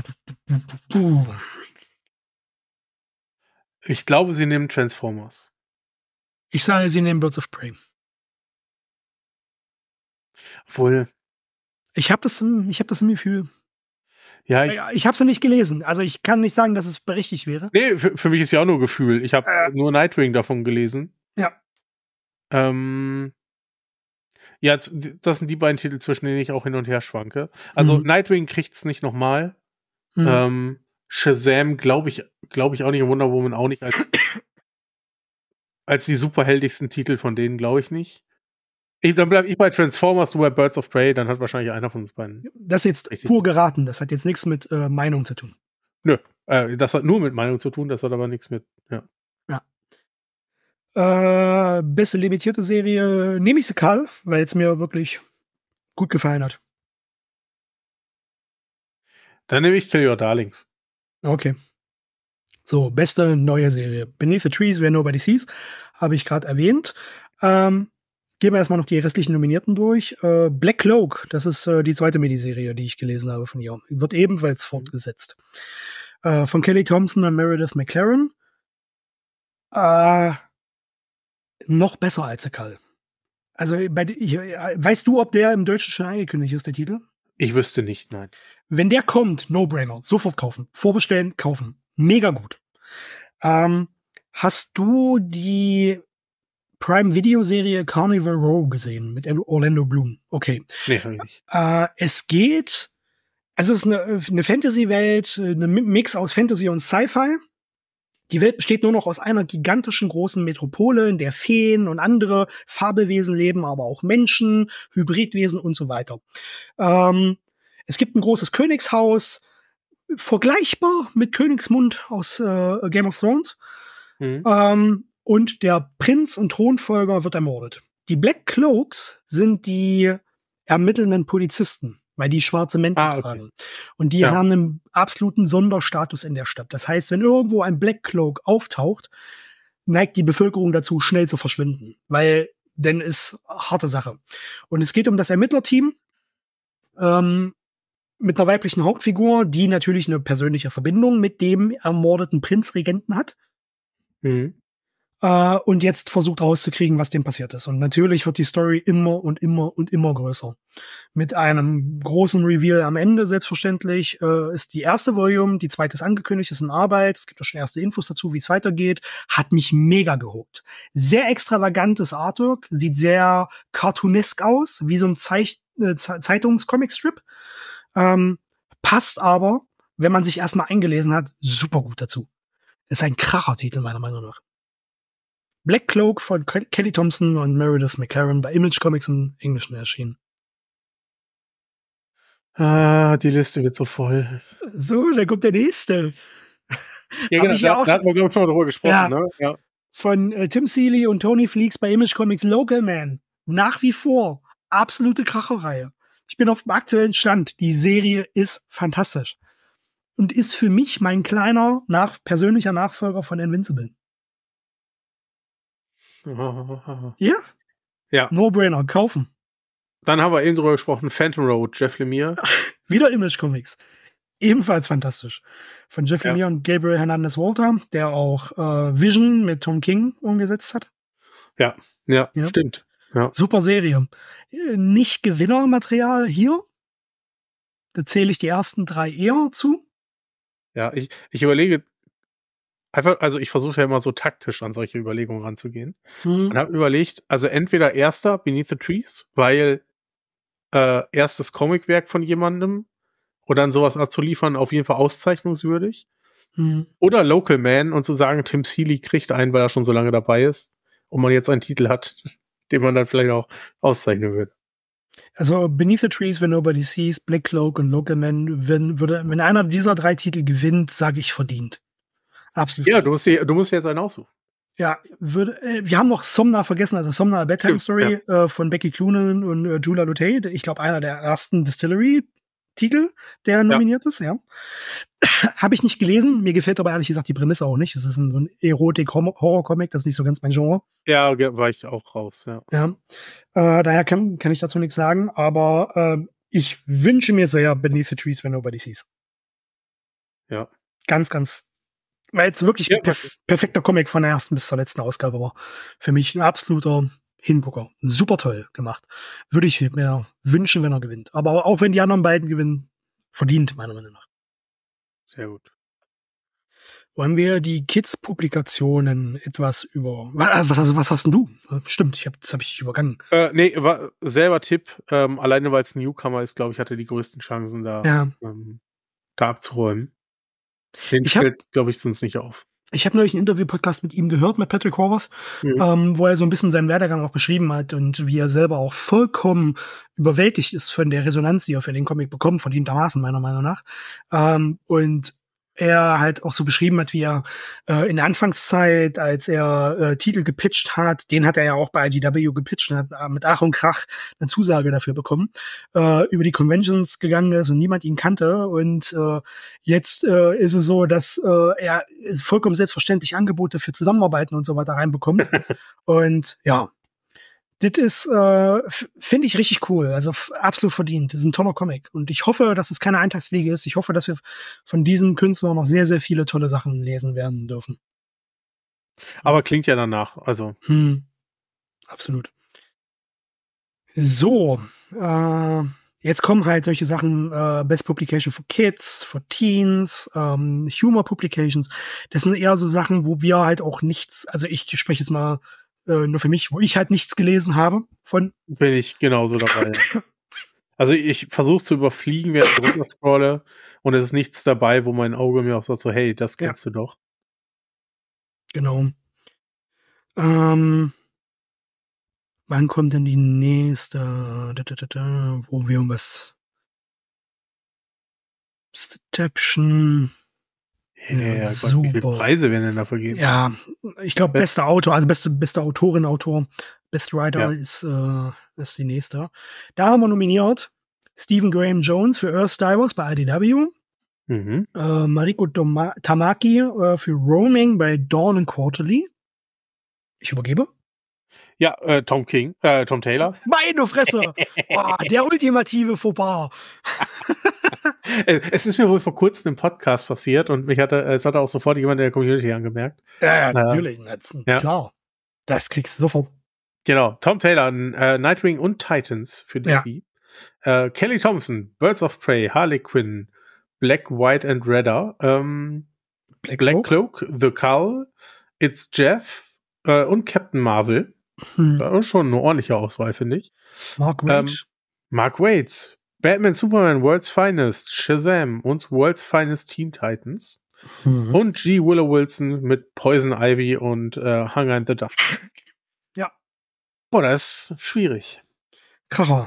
Ich glaube, sie nehmen Transformers. Ich sage, sie nehmen Birds of Prey. Obwohl. Ich habe das, ich hab das im Gefühl. Ja, ich, ich habe sie nicht gelesen. Also ich kann nicht sagen, dass es berechtigt wäre. Nee, für, für mich ist ja auch nur Gefühl. Ich habe äh. nur Nightwing davon gelesen. Ja. Ähm, ja, das sind die beiden Titel, zwischen denen ich auch hin und her schwanke. Also mhm. Nightwing kriegt's nicht nochmal. Mhm. Ähm, Shazam glaube ich, glaube ich auch nicht. Und Wonder Woman auch nicht. Als, als die superheldigsten Titel von denen glaube ich nicht. Ich, dann bleibe ich bei Transformers, du bei Birds of Prey, dann hat wahrscheinlich einer von uns beiden. Das ist jetzt richtig. Pur geraten, das hat jetzt nichts mit äh, Meinung zu tun. Nö, äh, das hat nur mit Meinung zu tun, das hat aber nichts mit, ja. Ja. Äh, beste limitierte Serie nehme ich sie Karl, weil es mir wirklich gut gefallen hat. Dann nehme ich Kill Your Darlings. Okay. So, beste neue Serie. Beneath the Trees, Where Nobody Sees, habe ich gerade erwähnt. Ähm, Gehen wir erstmal noch die restlichen Nominierten durch. Äh, Black Cloak, das ist äh, die zweite Miniserie, die ich gelesen habe von ihr. Wird ebenfalls fortgesetzt. Äh, von Kelly Thompson und Meredith McLaren. Äh, noch besser als der Kall. Also, bei, ich, weißt du, ob der im Deutschen schon angekündigt ist, der Titel? Ich wüsste nicht, nein. Wenn der kommt, No-Brainer, sofort kaufen. Vorbestellen, kaufen. Mega gut. Ähm, hast du die Prime-Video-Serie Carnival Row gesehen mit Orlando Bloom? Okay. Nee, hab ich nicht. Äh, es geht, also es ist eine, eine Fantasy-Welt, eine Mix aus Fantasy und Sci-Fi. Die Welt besteht nur noch aus einer gigantischen großen Metropole, in der Feen und andere Fabelwesen leben, aber auch Menschen, Hybridwesen und so weiter. Ähm, es gibt ein großes Königshaus, vergleichbar mit Königsmund aus äh, Game of Thrones. Mhm. Ähm, und der Prinz und Thronfolger wird ermordet. Die Black Cloaks sind die ermittelnden Polizisten, weil die schwarze Mäntel ah, okay. tragen. Und die ja. haben einen absoluten Sonderstatus in der Stadt. Das heißt, wenn irgendwo ein Black Cloak auftaucht, neigt die Bevölkerung dazu, schnell zu verschwinden. Weil, denn ist harte Sache. Und es geht um das Ermittlerteam, ähm, mit einer weiblichen Hauptfigur, die natürlich eine persönliche Verbindung mit dem ermordeten Prinzregenten hat. Mhm. Uh, und jetzt versucht rauszukriegen, was dem passiert ist. Und natürlich wird die Story immer und immer und immer größer. Mit einem großen Reveal am Ende, selbstverständlich, uh, ist die erste Volume, die zweite ist angekündigt, ist in Arbeit. Es gibt auch schon erste Infos dazu, wie es weitergeht. Hat mich mega gehuckt. Sehr extravagantes Artwork, sieht sehr cartoonesk aus, wie so ein Zeich- äh, Zeitungs-Comic-Strip. Um, passt aber, wenn man sich erstmal eingelesen hat, super gut dazu. Ist ein Kracher-Titel, meiner Meinung nach. Black Cloak von Kelly Thompson und Meredith McLaren bei Image Comics im Englischen erschienen. Ah, die Liste wird so voll. So, dann kommt der nächste. Ja, genau, da, auch da hatten wir, glaube ich, schon mal drüber gesprochen. Ja, ne? Ja. Von äh, Tim Seeley und Tony Fleecs bei Image Comics Local Man. Nach wie vor absolute Kracherreihe. Ich bin auf dem aktuellen Stand. Die Serie ist fantastisch. Und ist für mich mein kleiner, nach, persönlicher Nachfolger von Invincible. Ja? Ja. No-brainer, kaufen. Dann haben wir eben drüber gesprochen, Phantom Road, Jeff Lemire. Wieder Image Comics. Ebenfalls fantastisch. Von Jeff ja. Lemire und Gabriel Hernandez Walter, der auch äh, Vision mit Tom King umgesetzt hat. Ja, ja, ja. stimmt. Ja. Super Serie. Nicht Gewinnermaterial hier. Da zähle ich die ersten drei eher zu. Ja, ich, ich überlege, einfach, also ich versuche ja immer so taktisch an solche Überlegungen ranzugehen. Mhm. Und habe überlegt, also entweder erster, Beneath the Trees, weil äh, erstes Comicwerk von jemandem und dann sowas abzuliefern, auf jeden Fall auszeichnungswürdig. Mhm. Oder Local Man und zu sagen, Tim Seeley kriegt einen, weil er schon so lange dabei ist und man jetzt einen Titel hat, den man dann vielleicht auch auszeichnen würde. Also Beneath the Trees, Where Nobody Sees, Black Cloak und Local Man, wenn, würde, wenn einer dieser drei Titel gewinnt, sage ich verdient. Absolut. Ja, du musst, die, du musst jetzt einen aussuchen. Ja, würde, äh, wir haben noch Somna vergessen, also Somna A Bedtime Story ja. äh, von Becky Cloonan und äh, Jula Lutey. Ich glaube, einer der ersten Distillery-Titel, der nominiert ja. ist, ja. Habe ich nicht gelesen. Mir gefällt aber ehrlich gesagt die Prämisse auch nicht. Es ist ein, so ein Erotik-Horror-Comic, das ist nicht so ganz mein Genre. Ja, war ich auch raus, ja. ja. Äh, daher kann, kann ich dazu nichts sagen, aber äh, ich wünsche mir sehr Beneath the Trees, Where Nobody Sees. Ja. Ganz, ganz Weil jetzt wirklich ja, perf- perfekter Comic von der ersten bis zur letzten Ausgabe war. Für mich ein absoluter Hingucker. Super toll gemacht. Würde ich mir wünschen, wenn er gewinnt. Aber auch wenn die anderen beiden gewinnen, verdient, meiner Meinung nach. Sehr gut. Wollen wir die Kids-Publikationen etwas über... Was, was, was hast denn du? Stimmt, ich hab, das habe ich übergangen. Äh, nee, war selber Tipp. Ähm, alleine weil es ein Newcomer ist, glaube ich, hatte die größten Chancen, da, ja. ähm, da abzuräumen. Den ich hab, fällt, glaube ich, sonst nicht auf. Ich habe neulich einen Interview-Podcast mit ihm gehört, mit Patrick Horvath, mhm. ähm, wo er so ein bisschen seinen Werdegang auch beschrieben hat und wie er selber auch vollkommen überwältigt ist von der Resonanz, die er für den Comic bekommt, verdientermaßen meiner Meinung nach. Ähm, und er halt auch so beschrieben hat, wie er äh, in der Anfangszeit, als er äh, Titel gepitcht hat, den hat er ja auch bei I D W gepitcht und hat äh, mit Ach und Krach eine Zusage dafür bekommen, äh, über die Conventions gegangen ist und niemand ihn kannte. Und äh, jetzt äh, ist es so, dass äh, er vollkommen selbstverständlich Angebote für Zusammenarbeiten und so weiter reinbekommt. Und ja, das ist, äh, f- finde ich richtig cool. Also f- absolut verdient. Das ist ein toller Comic. Und ich hoffe, dass es keine Eintagsfliege ist. Ich hoffe, dass wir von diesem Künstler noch sehr, sehr viele tolle Sachen lesen werden dürfen. Aber klingt ja danach. Also. Hm. Absolut. So. Äh, jetzt kommen halt solche Sachen, äh, Best Publication for Kids, for Teens, ähm, Humor Publications. Das sind eher so Sachen, wo wir halt auch nichts, also ich spreche jetzt mal Äh, nur für mich, wo ich halt nichts gelesen habe von. Bin ich genauso dabei. Also ich versuche zu überfliegen, während ich runter scrolle und es ist nichts dabei, wo mein Auge mir auch sagt so, hey, das kennst ja. du doch. Genau. Ähm, wann kommt denn die nächste, da, da, da, da, wo wir um was Steption. Ja, ja, super. Gott, wie viele Preise werden denn da vergeben? Ja, ich glaube, bester Autor, also beste, beste Autorin, Autor, Best Writer ja. ist, äh, ist die nächste. Da haben wir nominiert Stephen Graham Jones für Earth Divers bei I D W. Mhm. Äh, Mariko Doma- Tamaki äh, für Roaming bei Dawn and Quarterly. Ich übergebe. Ja, äh, Tom King, äh, Tom Taylor. Meine Fresse! Oh, der ultimative Fauxpas. Es ist mir wohl vor kurzem im Podcast passiert und mich hatte, es hatte auch sofort jemand in der Community angemerkt. Ja, ja natürlich. Äh, ja. Klar. Das kriegst du sofort. Genau. Tom Taylor, äh, Nightwing und Titans für D C. Ja. Äh, Kelly Thompson, Birds of Prey, Harley Quinn, Black, White and Redder, ähm, Black, Black Cloak? Cloak, The Cull, It's Jeff äh, und Captain Marvel. Hm. Das ist schon eine ordentliche Auswahl, finde ich. Mark Waid. Ähm, Mark Waid. Batman, Superman, World's Finest, Shazam und World's Finest Teen Titans. Mhm. Und G. Willow Wilson mit Poison Ivy und äh, Hunger in the Dusk. Ja. Boah, das ist schwierig. Kracher.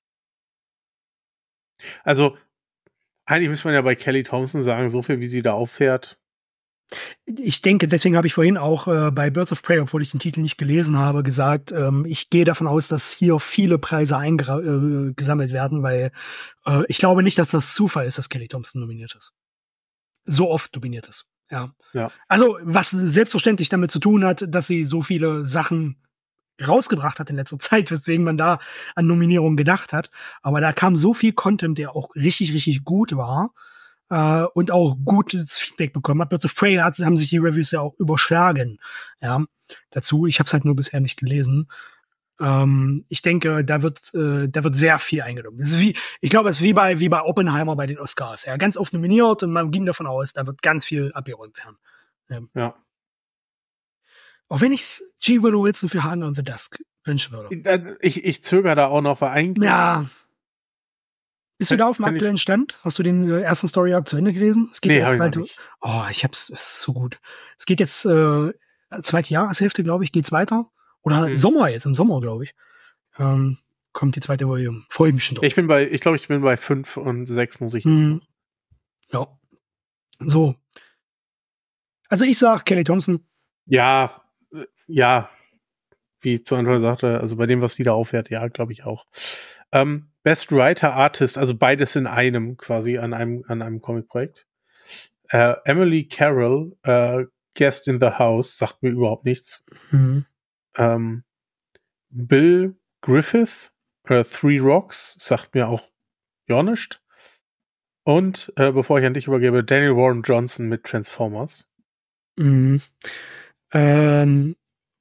Also, eigentlich müsste man ja bei Kelly Thompson sagen, so viel wie sie da auffährt. Ich denke, deswegen habe ich vorhin auch äh, bei Birds of Prey, obwohl ich den Titel nicht gelesen habe, gesagt, ähm, ich gehe davon aus, dass hier viele Preise eingesammelt äh, werden, weil äh, ich glaube nicht, dass das Zufall ist, dass Kelly Thompson nominiert ist. So oft nominiert ist. Ja. ja. Also, was selbstverständlich damit zu tun hat, dass sie so viele Sachen rausgebracht hat in letzter Zeit, weswegen man da an Nominierungen gedacht hat. Aber da kam so viel Content, der auch richtig, richtig gut war. Uh, und auch gutes Feedback bekommen hat. Birds of Prey hat, haben sich die Reviews ja auch überschlagen. Ja, dazu. Ich habe es halt nur bisher nicht gelesen. Ähm, ich denke, da wird, äh, da wird sehr viel eingenommen. Das ist wie, ich glaube, es ist wie bei, wie bei Oppenheimer bei den Oscars. Ja, ganz oft nominiert und man ging davon aus, da wird ganz viel abgeräumt werden. Ähm, ja. Auch wenn ich G. Willow Wilson für Hunger in the Dusk wünschen würde. Ich, ich zögere da auch noch, weil eigentlich. Ja. Bist du da auf dem aktuellen Stand? Hast du den äh, ersten Story-Arc zu Ende gelesen? Es geht nee, jetzt hab bald. Ich nicht. Oh, ich hab's, es ist so gut. Es geht jetzt, äh, zweite Jahreshälfte, glaube ich, geht's weiter. Oder mhm. Sommer jetzt, im Sommer, glaube ich. Ähm, kommt die zweite Volume. Freue ich mich schon drauf. Ich bin bei, ich glaube, ich bin bei fünf und sechs muss ich. Mhm. Ja. So. Also ich sag Kelly Thompson. Ja, ja. Wie ich zu Anfang sagte, also bei dem, was die da aufhört, ja, glaube ich auch. Ähm, Best Writer Artist, also beides in einem quasi an einem an einem Comic-Projekt. Äh, Emily Carroll, äh, Guest in the House, sagt mir überhaupt nichts. Mhm. Ähm, Bill Griffith, äh, Three Rocks, sagt mir auch ja nichts. Und äh, bevor ich an dich übergebe, Daniel Warren Johnson mit Transformers. Mhm. Ähm,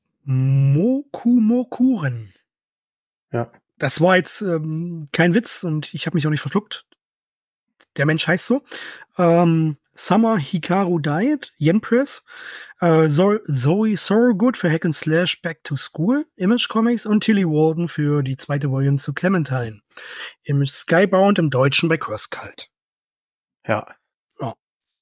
Mokumokuren. Ja. Das war jetzt ähm, kein Witz und ich habe mich auch nicht verschluckt. Der Mensch heißt so. Ähm, Summer Hikaru Diet, Yen Press, äh, Zo- Zoe Thorogood für Hack and Slash Back to School, Image Comics und Tilly Walden für die zweite Volume zu Clementine. Im Skybound im Deutschen bei CrossCult. Ja. Ja.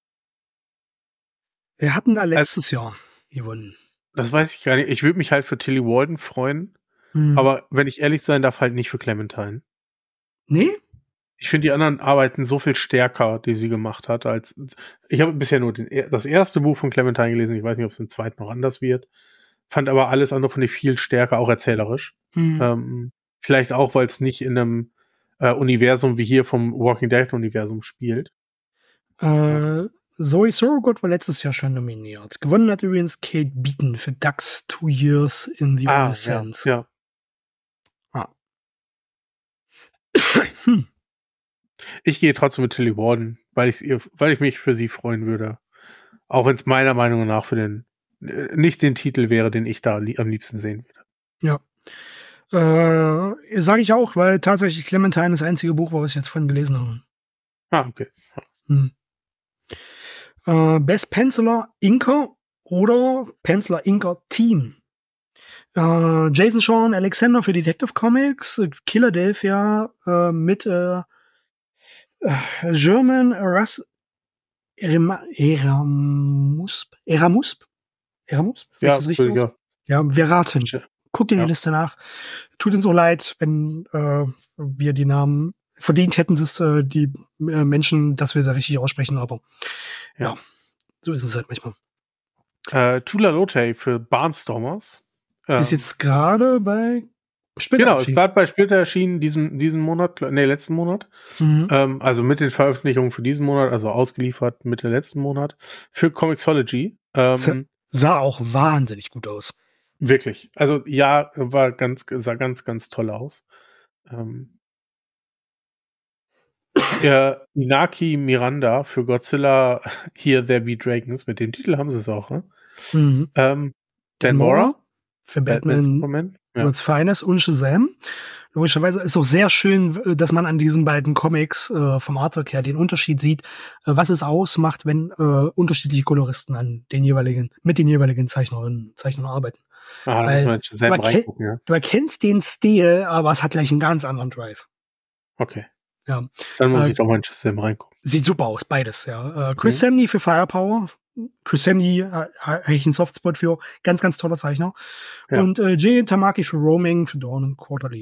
Wir hatten da letztes also, Jahr gewonnen. Das weiß ich gar nicht. Ich würde mich halt für Tilly Walden freuen, hm. aber wenn ich ehrlich sein darf, halt nicht für Clementine. Nee? Ich finde die anderen Arbeiten so viel stärker, die sie gemacht hat, als ich habe bisher nur den, das erste Buch von Clementine gelesen. Ich weiß nicht, ob es im zweiten noch anders wird. Fand aber alles andere von ihr viel stärker, auch erzählerisch. Mhm. Ähm, vielleicht auch, weil es nicht in einem äh, Universum wie hier vom Walking Dead Universum spielt. Äh, ja. Zoe Thorogood war letztes Jahr schon nominiert. Gewonnen hat übrigens Kate Beaton für Ducks Two Years in the ah, Innocence. Ja. ja. Ah. hm. Ich gehe trotzdem mit Tilly Warden, weil ich ihr, weil ich mich für sie freuen würde. Auch wenn es meiner Meinung nach für den nicht den Titel wäre, den ich da li- am liebsten sehen würde. Ja. Äh, sage ich auch, weil tatsächlich Clementine das einzige Buch war, was ich jetzt von gelesen habe. Ah, okay. Hm. Äh, Best Penciler Inker oder Penciler Inker Team. Äh, Jason Shawn Alexander für Detective Comics, Philadelphia äh, mit äh, German Eras Eramusp Eramusp Eramusp? Ja, richtig, ja. Ja, wir raten. Guckt in die ja. Liste nach. Tut uns so leid, wenn äh, wir die Namen verdient hätten, es äh, die äh, Menschen, dass wir sie richtig aussprechen, aber ja, ja so ist es halt manchmal. Äh, Tula Lotay für Barnstormers. Ist ähm, jetzt gerade bei Splitter Genau, erschienen. Ist gerade bei Splitter erschienen, diesen, diesen Monat, nee, letzten Monat. Mhm. Ähm, also mit den Veröffentlichungen für diesen Monat, also ausgeliefert Mitte letzten Monat. Für Comixology. Ähm, sah auch wahnsinnig gut aus. Wirklich. Also ja, war ganz, sah ganz, ganz toll aus. Ähm, der Inaki Miranda für Godzilla Here There Be Dragons, mit dem Titel haben sie es auch, ne? Mhm. Ähm, Dan Mora für Batman, Batman Superman. Ja. World's Finest und Shazam. Logischerweise ist auch sehr schön, dass man an diesen beiden Comics äh, vom Artwork her den Unterschied sieht, äh, was es ausmacht, wenn äh, unterschiedliche Koloristen an den jeweiligen, mit den jeweiligen Zeichnerinnen Zeichnern arbeiten. Ah, da muss man Shazam du, erken- ja. du erkennst den Stil, aber es hat gleich einen ganz anderen Drive. Okay. Ja. Dann muss äh, ich doch mal in Shazam reingucken. Sieht super aus, beides, ja. Äh, Chris mhm. Samney für Firepower. Chris Samney äh, habe ich einen Softspot für. Ganz, ganz toller Zeichner. Ja. Und äh, Jay Tamaki für Roaming für Dawn und Quarterly.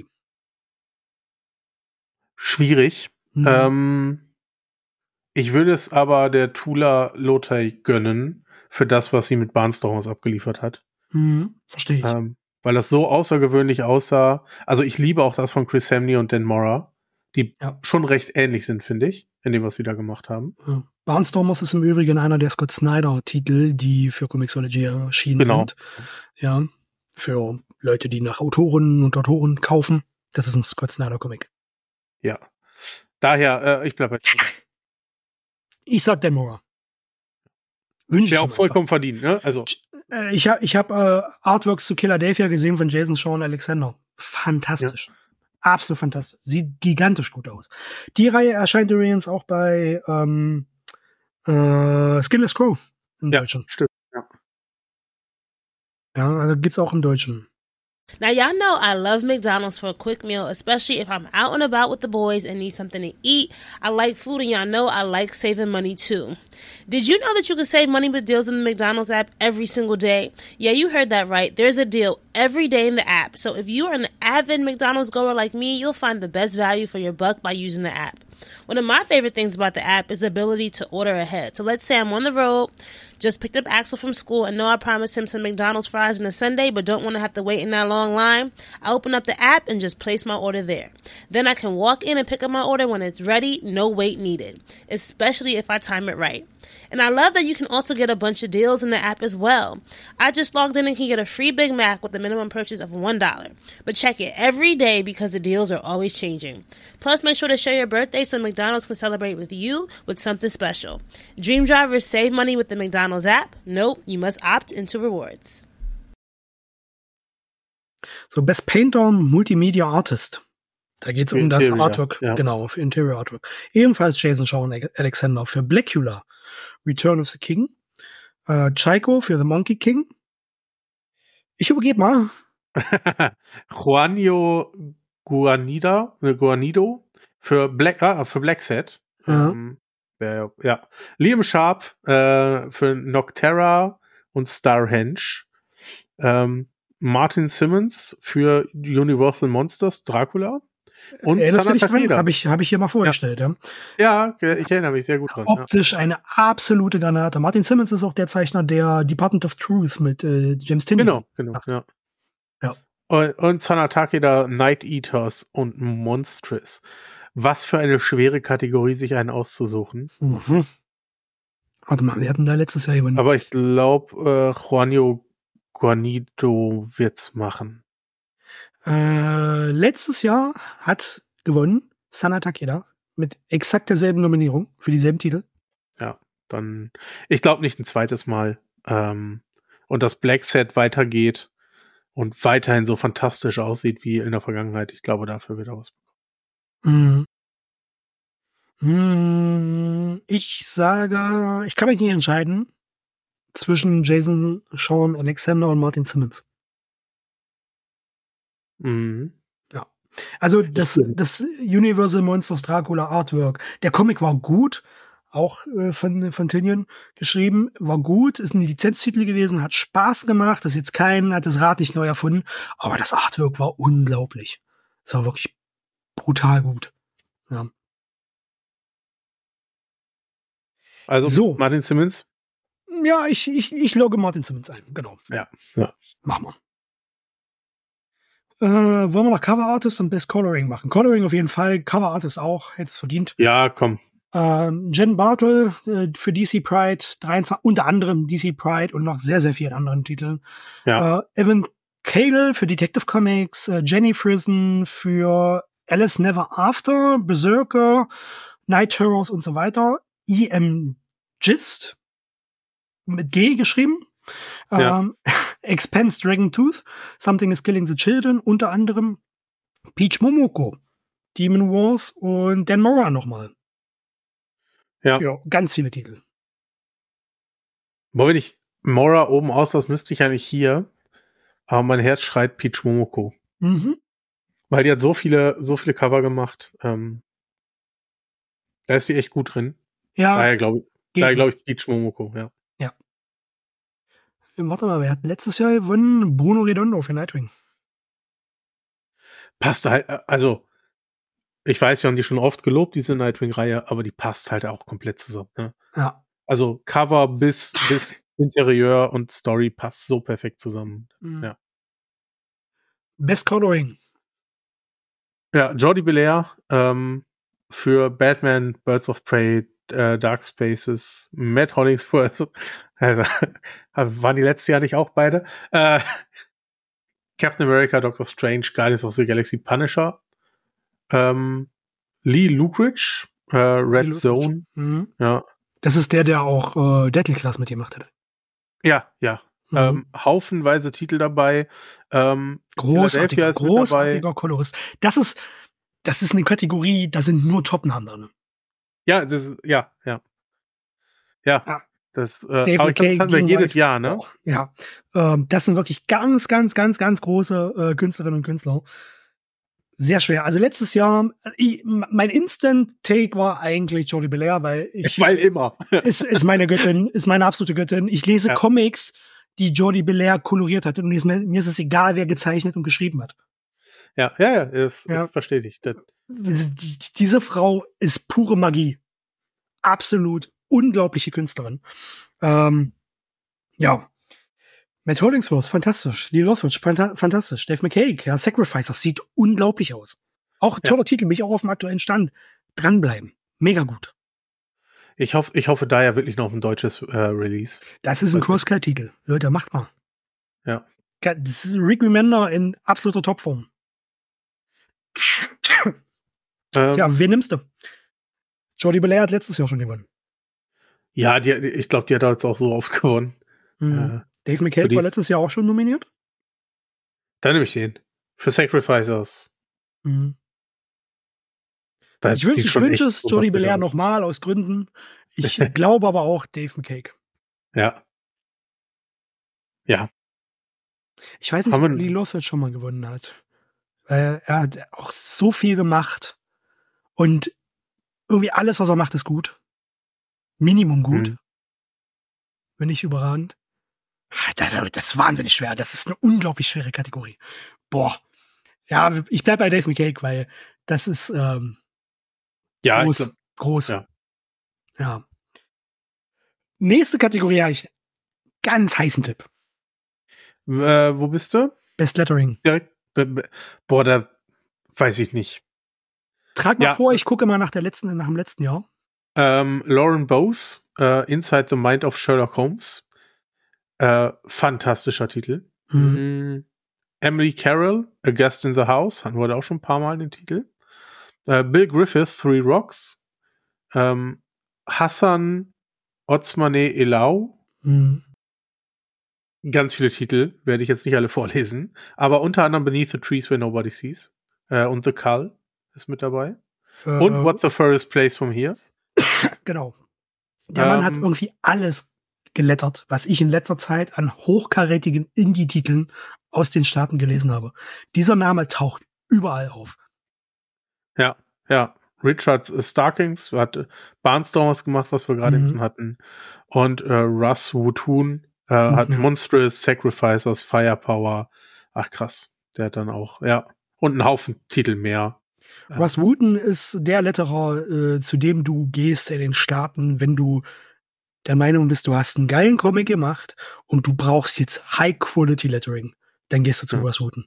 Schwierig. Mhm. Ähm, ich würde es aber der Tula Lotay gönnen für das, was sie mit Barnstormers abgeliefert hat. Mhm. Verstehe ich. Ähm, weil das so außergewöhnlich aussah. Also ich liebe auch das von Chris Samney und Dan Mora, die ja. schon recht ähnlich sind, finde ich, in dem, was sie da gemacht haben. Ja. Barnstormers ist im Übrigen einer der Scott Snyder-Titel, die für Comixology erschienen genau. sind. Ja, für Leute, die nach Autoren und Autoren kaufen. Das ist ein Scott Snyder-Comic. Ja. Daher, äh, ich bleibe jetzt. Ich sag Dan Mora. Wünsche ich auch vollkommen einfach. verdient, ne? Also. Ich habe ich hab, äh, Artworks zu Philadelphia gesehen von Jason Shawn Alexander. Fantastisch. Ja. Absolut fantastisch. Sieht gigantisch gut aus. Die Reihe erscheint übrigens auch bei ähm, äh, Skinless Crow im ja, Deutschen. Stimmt, ja. Ja, also gibt's auch im Deutschen. Now, y'all know I love McDonald's for a quick meal, especially if I'm out and about with the boys and need something to eat. I like food, and y'all know I like saving money, too. Did you know that you can save money with deals in the McDonald's app every single day? Yeah, you heard that right. There's a deal every day in the app. So if you are an avid McDonald's goer like me, you'll find the best value for your buck by using the app. One of my favorite things about the app is the ability to order ahead. So let's say I'm on the road, just picked up Axel from school, and know I promised him some McDonald's fries and a sundae, but don't want to have to wait in that long line. I open up the app and just place my order there. Then I can walk in and pick up my order when it's ready, no wait needed, especially if I time it right. And I love that you can also get a bunch of deals in the app as well. I just logged in and can get a free Big Mac with a minimum purchase of one dollar. But check it every day because the deals are always changing. Plus, make sure to share your birthday so McDonald's can celebrate with you with something special. Dream drivers save money with the McDonald's app. Nope, you must opt into rewards. So, Best Painter Multimedia Artist. Da geht es um das Interior, Artwork, ja. genau, für Interior Artwork. Ebenfalls Jason Shaw Alexander für Blackula, Return of the King. Äh, Chaiko für The Monkey King. Ich übergebe mal. Juanjo Guarnida, äh, Guarnido für Black, ah, für Black Set. Ja. Ähm, ja, ja. Liam Sharp äh, für Nocterra und Starhenge. Ähm, Martin Simmons für Universal Monsters, Dracula. Und Erinnerst du dich dran? Takeda. Habe ich, hab ich hier mal vorgestellt, ja. Ja, ich erinnere mich sehr gut dran. Optisch ja. eine absolute Granate. Martin Simmons ist auch der Zeichner der Department of Truth mit äh, James Tinney. Genau, genau, ja. ja. Und, und Sana Takeda, Night Eaters und Monstrous. Was für eine schwere Kategorie, sich einen auszusuchen. Mhm. Warte mal, wir hatten da letztes Jahr gewonnen. Aber ich glaube, äh, Juanjo Guarnido wird's machen. Äh, letztes Jahr hat gewonnen Sana Takeda mit exakt derselben Nominierung für dieselben Titel. Ja, dann, ich glaube nicht ein zweites Mal. Ähm, und das Black Set weitergeht und weiterhin so fantastisch aussieht wie in der Vergangenheit. Ich glaube, dafür wird er was bekommen. Mhm. Mhm. Ich sage, ich kann mich nicht entscheiden zwischen Jason Shaw Alexander und Martin Simmons. Mhm. Ja. Also das, das Universal Monsters Dracula Artwork, der Comic war gut, auch äh, von, von Tynion geschrieben, war gut, ist ein Lizenztitel gewesen, hat Spaß gemacht, das ist jetzt kein, hat das Rad nicht neu erfunden, aber das Artwork war unglaublich. Es war wirklich brutal gut. Ja. Also so. Martin Simmons? Ja, ich, ich, ich logge Martin Simmons ein, genau. Ja, ja. Machen wir. Äh, wollen wir noch Cover Artist und Best Coloring machen? Coloring auf jeden Fall, Cover Artist auch, hätte es verdient. Ja, komm. Ähm, Jen Bartel äh, für D C Pride, dreiundzwanzig, unter anderem D C Pride und noch sehr, sehr vielen anderen Titeln. Ja. Äh, Evan Cale für Detective Comics, äh, Jenny Frison für Alice Never After, Berserker, Night Heroes und so weiter. E M Gist mit G geschrieben. Ja. Ähm, Expense Dragon Tooth, Something is Killing the Children, unter anderem Peach Momoko, Demon Wars und Dan Mora nochmal. Ja. ja. Ganz viele Titel. Boah, wenn ich Mora oben aus, das müsste ich eigentlich hier, aber mein Herz schreit Peach Momoko. Mhm. Weil die hat so viele, so viele Cover gemacht. Ähm, da ist sie echt gut drin. Ja. Daher glaube ich, daher glaube ich Peach Momoko, ja. Ja. Warte mal, wir hatten letztes Jahr gewonnen Bruno Redondo für Nightwing. Passt halt, also ich weiß, wir haben die schon oft gelobt, diese Nightwing-Reihe, aber die passt halt auch komplett zusammen. Ne? Ja. Also Cover bis, bis Interieur und Story passt so perfekt zusammen. Mhm. Ja. Best Coloring. Ja, Jordie Bellaire ähm, für Batman, Birds of Prey, äh, Dark Spaces, Matt Hollingsworth, also, waren die letztes Jahr nicht auch beide? Äh, Captain America, Doctor Strange, Guardians of the Galaxy, Punisher, ähm, Lee Lukeridge, äh, Red Lee Zone, mhm. ja. Das ist der, der auch äh, Deadly Class mit gemacht hat. Ja, ja. Mhm. Ähm, haufenweise Titel dabei. Ähm, großartiger, großartiger Kolorist. Das ist, das ist eine Kategorie, da sind nur Top-Namen drin. Ja, das ist, ja, ja. Ja. ja. Das, äh, aber ich glaub, das hatten wir jedes Jahr, ne? Oh, ja, ähm, das sind wirklich ganz, ganz, ganz, ganz große äh, Künstlerinnen und Künstler. Sehr schwer. Also letztes Jahr, ich, mein Instant-Take war eigentlich Jordie Bellaire, weil ich... Weil immer. ist, ist meine Göttin, ist meine absolute Göttin. Ich lese ja. Comics, die Jordie Bellaire koloriert hat. Und mir, mir ist es egal, wer gezeichnet und geschrieben hat. Ja, ja, ja, das ja. verstehe ich. Das. Die, diese Frau ist pure Magie. Absolut unglaubliche Künstlerin. Ähm, ja. Matt Hollingsworth, fantastisch. Lee Lothridge, fantastisch. Dave McCaig, ja, Sacrifice, das sieht unglaublich aus. Auch toller ja. Titel, bin ich auch auf dem aktuellen Stand. Dranbleiben. Mega gut. Ich hoffe, ich hoffe da ja wirklich noch ein deutsches äh, Release. Das ist ein Crosscut-Titel. Leute, macht mal. Ja. Das ist Rick Remender in absoluter Topform. ähm, Tja, wen nimmst du? Jordie Bellaire hat letztes Jahr schon gewonnen. Ja, die, ich glaube, die hat jetzt auch so oft gewonnen. Mhm. Äh, Dave McCaig war letztes Jahr auch schon nominiert? Dann nehme ich den. Für Sacrificers. Mhm. Ich wünsche ich wünsch es so Jordie Bellaire nochmal aus Gründen. Ich glaube aber auch Dave McCaig. Ja. Ja. Ich weiß nicht, ob Lee Lothridge schon mal gewonnen hat. Weil er hat auch so viel gemacht. Und irgendwie alles, was er macht, ist gut. Minimum gut. Mhm. Wenn nicht überragend. Das, das ist wahnsinnig schwer. Das ist eine unglaublich schwere Kategorie. Boah. Ja, ich bleib bei Dave McCaig, weil das ist ähm, ja, groß. Glaub, groß. Ja. ja. Nächste Kategorie habe ich ganz heißen Tipp. Äh, wo bist du? Best Lettering. Direkt, boah, da weiß ich nicht. Trag mal ja. vor, ich gucke mal nach der letzten, nach dem letzten Jahr. Ähm, Lauren Bowes, uh, Inside the Mind of Sherlock Holmes. Äh, fantastischer Titel. Mhm. Mhm. Emily Carroll, A Guest in the House, hatten wir da auch schon ein paar Mal den Titel. Äh, Bill Griffith, Three Rocks. Ähm, Hassan Otsmane Elau. Mhm. Ganz viele Titel, werde ich jetzt nicht alle vorlesen. Aber unter anderem Beneath the Trees Where Nobody Sees. Äh, und The Cull ist mit dabei. Äh, und What the Furthest Place from Here. Genau. Der ähm, Mann hat irgendwie alles gelettert, was ich in letzter Zeit an hochkarätigen Indie-Titeln aus den Staaten gelesen habe. Dieser Name taucht überall auf. Ja, ja. Richard Starkings hat Barnstormers gemacht, was wir gerade Mhm. schon hatten. Und äh, Russ Woothoon äh, hat ja. Monstrous Sacrificers, Firepower. Ach krass, der hat dann auch, ja. Und einen Haufen Titel mehr. Russ Woothoon ist der Letterer, äh, zu dem du gehst in den Staaten, wenn du der Meinung bist, du hast einen geilen Comic gemacht und du brauchst jetzt High-Quality-Lettering. Dann gehst du zu ja. Russ Woothoon.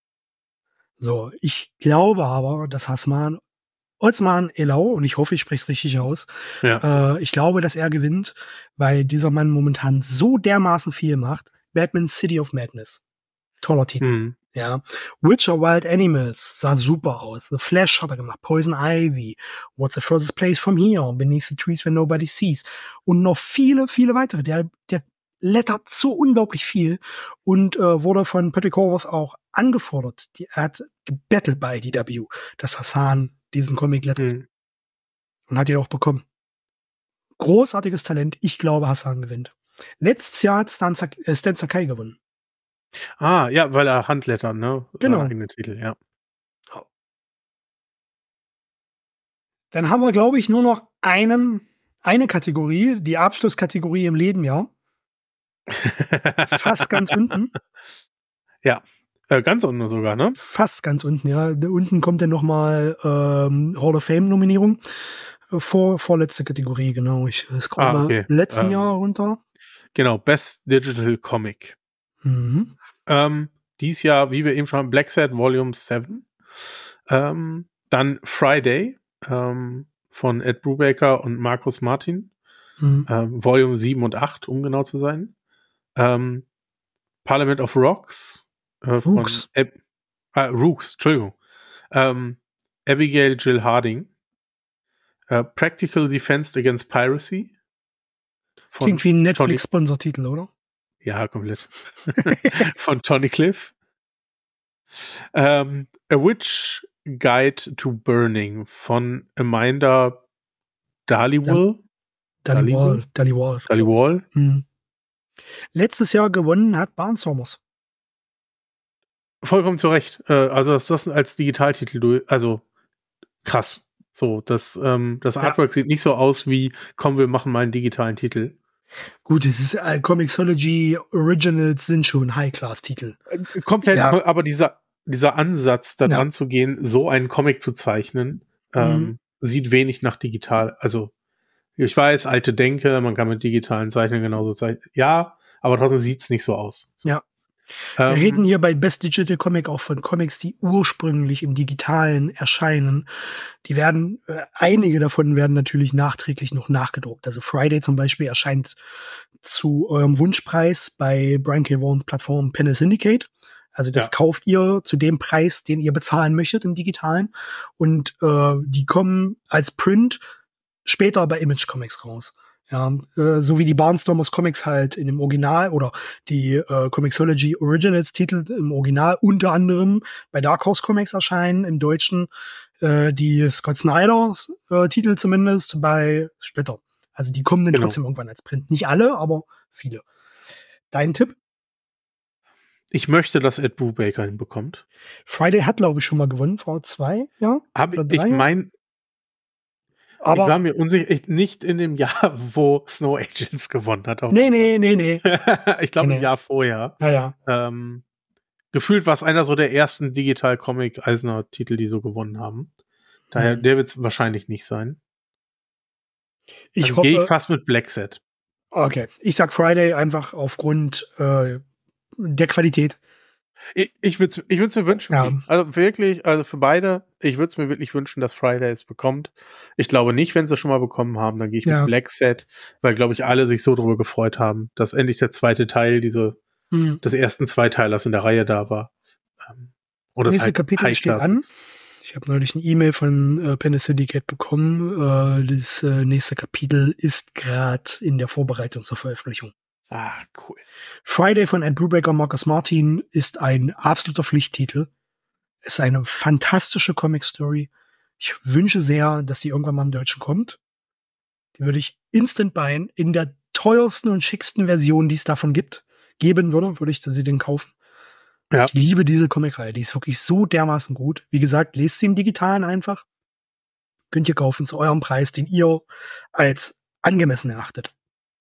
So, ich glaube aber, dass Hassan Otsmane Elau, und ich hoffe, ich spreche es richtig aus, ja. äh, ich glaube, dass er gewinnt, weil dieser Mann momentan so dermaßen viel macht. Batman City of Madness. Toller Titel. Mhm. Ja. Witcher Wild Animals sah super aus. The Flash hat er gemacht. Poison Ivy. What's the Furthest Place from Here? Beneath the Trees Where Nobody Sees. Und noch viele, viele weitere. Der, der lettert so unglaublich viel und äh, wurde von Patrick Horvath auch angefordert. Die, er hat gebettelt bei I D W, dass Hassan diesen Comic lettert. Mhm. Und hat ihn auch bekommen. Großartiges Talent. Ich glaube, Hassan gewinnt. Letztes Jahr hat Stan, äh, Stan Sakai gewonnen. Ah, ja, weil er Handletter, ne? Genau. Seine eigene Titel, ja. Dann haben wir, glaube ich, nur noch einen, eine Kategorie, die Abschlusskategorie im Ledenjahr. Fast ganz unten. Ja, äh, ganz unten sogar, ne? Fast ganz unten, ja. Da unten kommt dann noch mal ähm, Hall of Fame-Nominierung. Vor, vorletzte Kategorie, genau. Ich scroll ah, mal okay. im letzten ähm, Jahr runter. Genau, Best Digital Comic. Mhm. Ähm, dies Jahr, wie wir eben schon haben, Black Sad Volume sieben. Ähm, dann Friday ähm, von Ed Brubaker und Marcus Martin. Mhm. Ähm, Volume sieben und acht, um genau zu sein. Ähm, Parliament of Rocks. Äh, Rooks. Von Ab- ah, Rooks, Entschuldigung. Ähm, Abigail Jill Harding. Äh, Practical Defense Against Piracy. Von Klingt wie ein Netflix-Sponsor-Titel, oder? Ja, komplett. Von Tony Cliff. Ähm, A Witch Guide to Burning von Amanda Dhaliwal. Dali Wall. Dali Wall. Dali Wall. Hm. Letztes Jahr gewonnen hat Barnstormers. Vollkommen zu Recht. Äh, also das, das als Digitaltitel, also krass. So, das, ähm, das Artwork ja. sieht nicht so aus wie, komm, wir machen mal einen digitalen Titel. Gut, es ist äh, Comixology Originals sind schon High-Class-Titel. Äh, komplett, ja. aber dieser, dieser Ansatz, da dran ja. zu gehen, so einen Comic zu zeichnen, ähm, mhm. sieht wenig nach digital. Also, ich weiß, alte Denke, man kann mit digitalen Zeichnen genauso zeichnen. Ja, aber trotzdem sieht's nicht so aus. So. Ja. Wir ähm, reden hier bei Best Digital Comic auch von Comics, die ursprünglich im Digitalen erscheinen. Die werden, äh, einige davon werden natürlich nachträglich noch nachgedruckt. Also Friday zum Beispiel erscheint zu eurem Wunschpreis bei Brian K. Vaughns Plattform Panel Syndicate. Also das ja. kauft ihr zu dem Preis, den ihr bezahlen möchtet im Digitalen. Und äh, die kommen als Print später bei Image Comics raus. Ja, äh, so wie die Barnstormers Comics halt in dem Original oder die äh, Comixology Originals Titel im Original unter anderem bei Dark Horse Comics erscheinen, im Deutschen äh, die Scott Snyder äh, Titel zumindest bei Splitter. Also die kommen dann genau. trotzdem irgendwann als Print. Nicht alle, aber viele. Dein Tipp? Ich möchte, dass Ed Brubaker ihn bekommt. Friday hat, glaube ich, schon mal gewonnen, vor zwei Jahren. Hab ich, ich mein, Aber ich war mir unsicher, ich, nicht in dem Jahr, wo Snow Agents gewonnen hat. Auch nee, nee, nee, nee. ich glaube, nee, im Jahr vorher. Ja, ja. Ähm, gefühlt war es einer so der ersten Digital-Comic-Eisner-Titel, die so gewonnen haben. Daher, mhm. der wird es wahrscheinlich nicht sein. Ich also hoffe. Gehe ich fast mit Black Set. Okay. Ich sag Friday einfach aufgrund äh, der Qualität. Ich, ich würde es ich würd's mir wünschen. Ja. Also wirklich, also für beide, ich würde es mir wirklich wünschen, dass Friday es bekommt. Ich glaube nicht, wenn sie es schon mal bekommen haben, dann gehe ich ja. mit Black Set, weil, glaube ich, alle sich so darüber gefreut haben, dass endlich der zweite Teil diese, hm. des ersten Zweiteilers in der Reihe da war. Und das nächste halt Kapitel steht an. Ich habe neulich eine E-Mail von äh, Panel Syndicate bekommen. Äh, das äh, nächste Kapitel ist gerade in der Vorbereitung zur Veröffentlichung. Ah, cool. Friday von Ed Brubaker, Marcus Martin ist ein absoluter Pflichttitel. Es ist eine fantastische Comic-Story. Ich wünsche sehr, dass die irgendwann mal im Deutschen kommt. Die würde ich instant buyen. In der teuersten und schicksten Version, die es davon gibt, geben würde, würde ich sie den kaufen. Ja. Ich liebe diese Comic-Reihe. Die ist wirklich so dermaßen gut. Wie gesagt, lest sie im Digitalen einfach. Könnt ihr kaufen zu eurem Preis, den ihr als angemessen erachtet.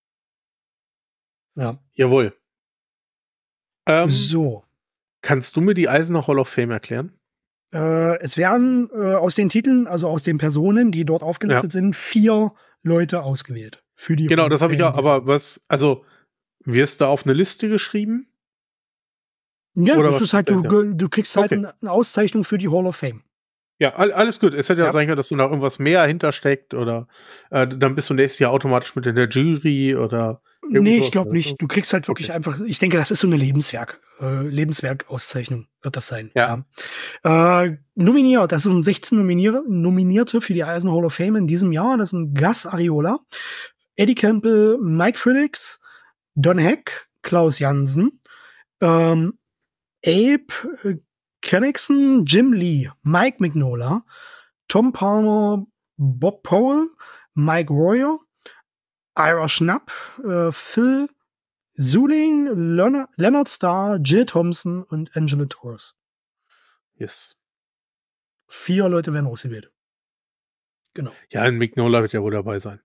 Ja. Jawohl. Ähm, so. Kannst du mir die Eisner Hall of Fame erklären? Äh, es werden äh, aus den Titeln, also aus den Personen, die dort aufgelistet ja. sind, vier Leute ausgewählt. Für die genau, Hall das habe ich auch. Aber was, also, wirst du auf eine Liste geschrieben? Ja, Oder das ist halt, du, du kriegst halt okay. eine Auszeichnung für die Hall of Fame. Ja, alles gut. Es hätte ja, ja sein können, dass du noch irgendwas mehr hintersteckt oder äh, dann bist du nächstes Jahr automatisch mit in der Jury oder nee, ich glaube nicht. Du kriegst halt wirklich okay. einfach, ich denke, das ist so eine Lebenswerk, äh, Lebenswerk-Auszeichnung wird das sein. Ja. ja. Äh, nominiert, das sind sechzehn Nominier- Nominierte für die Eisner Hall of Fame in diesem Jahr. Das sind Gus Ariola, Eddie Campbell, Mike Fredericks, Don Heck, Klaus Jansen, ähm, Abe äh, Kennigson, Jim Lee, Mike Mignola, Tom Palmer, Bob Powell, Mike Royer, Ira Schnapp, äh, Phil Zuling, Leonard, Leonard Starr, Jill Thompson und Angela Torres. Yes. Vier Leute werden ausgewählt. Genau. Ja, ein Mignola wird ja wohl dabei sein.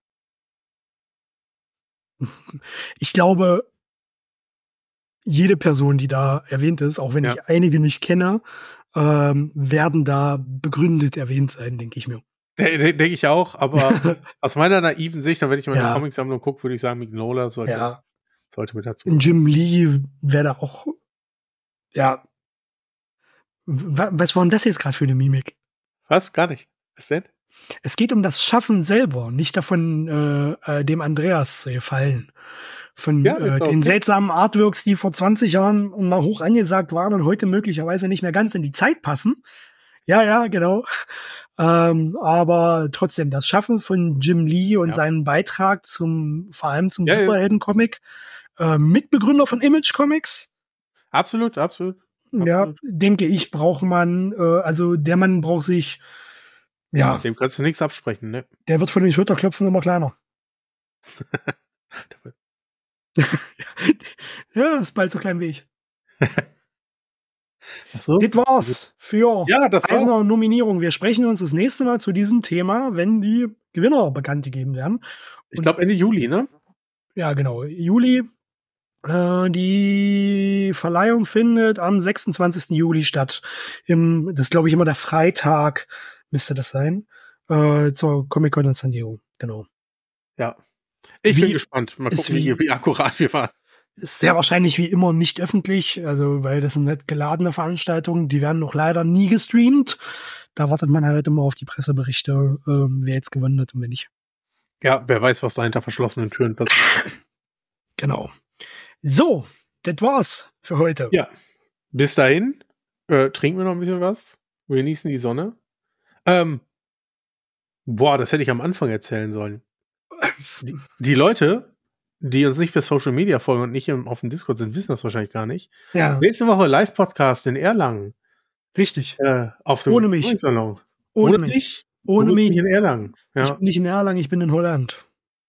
Ich glaube, jede Person, die da erwähnt ist, auch wenn ja. ich einige nicht kenne, ähm, werden da begründet erwähnt sein, denke ich mir. Denke ich auch, aber aus meiner naiven Sicht, wenn ich mal ja. in die Comicsammlung gucke, würde ich sagen, Mignola sollte, ja. sollte mit dazu. In Jim Lee wäre da auch, ja. Was war denn das jetzt gerade für eine Mimik? Was? Gar nicht. Was denn? Es geht um das Schaffen selber, nicht davon, äh, äh, dem Andreas zu gefallen. Von ja, äh, den seltsamen Artworks, die vor zwanzig Jahren mal hoch angesagt waren und heute möglicherweise nicht mehr ganz in die Zeit passen. Ja, ja, genau. Ähm, aber trotzdem, das Schaffen von Jim Lee und ja. seinen Beitrag zum, vor allem zum ja, Superhelden-Comic, äh, Mitbegründer von Image Comics. Absolut, absolut. Ja, absolut. denke ich, braucht man, äh, also der Mann braucht sich, ja. Dem kannst du nichts absprechen, ne? Der wird von den Schulterklopfen immer kleiner. Ja, ist bald so klein wie ich. Ach so. Das war's für ja, das Eisner Nominierung. Wir sprechen uns das nächste Mal zu diesem Thema, wenn die Gewinner bekannt gegeben werden. Und ich glaube Ende Juli, ne? Ja, genau. Juli. Äh, die Verleihung findet am sechsundzwanzigsten Juli statt. Im, das ist, glaube ich, immer der Freitag, müsste das sein. Äh, zur Comic-Con in San Diego. Genau. Ja. Ich wie, bin gespannt. Mal gucken, wie, wie akkurat wir waren. Ist sehr wahrscheinlich wie immer nicht öffentlich, also weil das sind nicht geladene Veranstaltungen, die werden noch leider nie gestreamt. Da wartet man halt immer auf die Presseberichte, äh, wer jetzt gewonnen hat und wer nicht. Ja, wer weiß, was da hinter verschlossenen Türen passiert. Genau. So, das war's für heute. Ja, bis dahin äh, trinken wir noch ein bisschen was, wir genießen die Sonne. Ähm, boah, das hätte ich am Anfang erzählen sollen. Die, die Leute, die uns nicht per Social Media folgen und nicht im, auf dem Discord sind, wissen das wahrscheinlich gar nicht. Ja. Nächste Woche Live-Podcast in Erlangen. Richtig. Äh, auf dem Ohne mich. Salon. Ohne, Ohne mich. dich? Ohne du bist mich. nicht in Erlangen. Ja. Ich bin nicht in Erlangen, ich bin in Holland.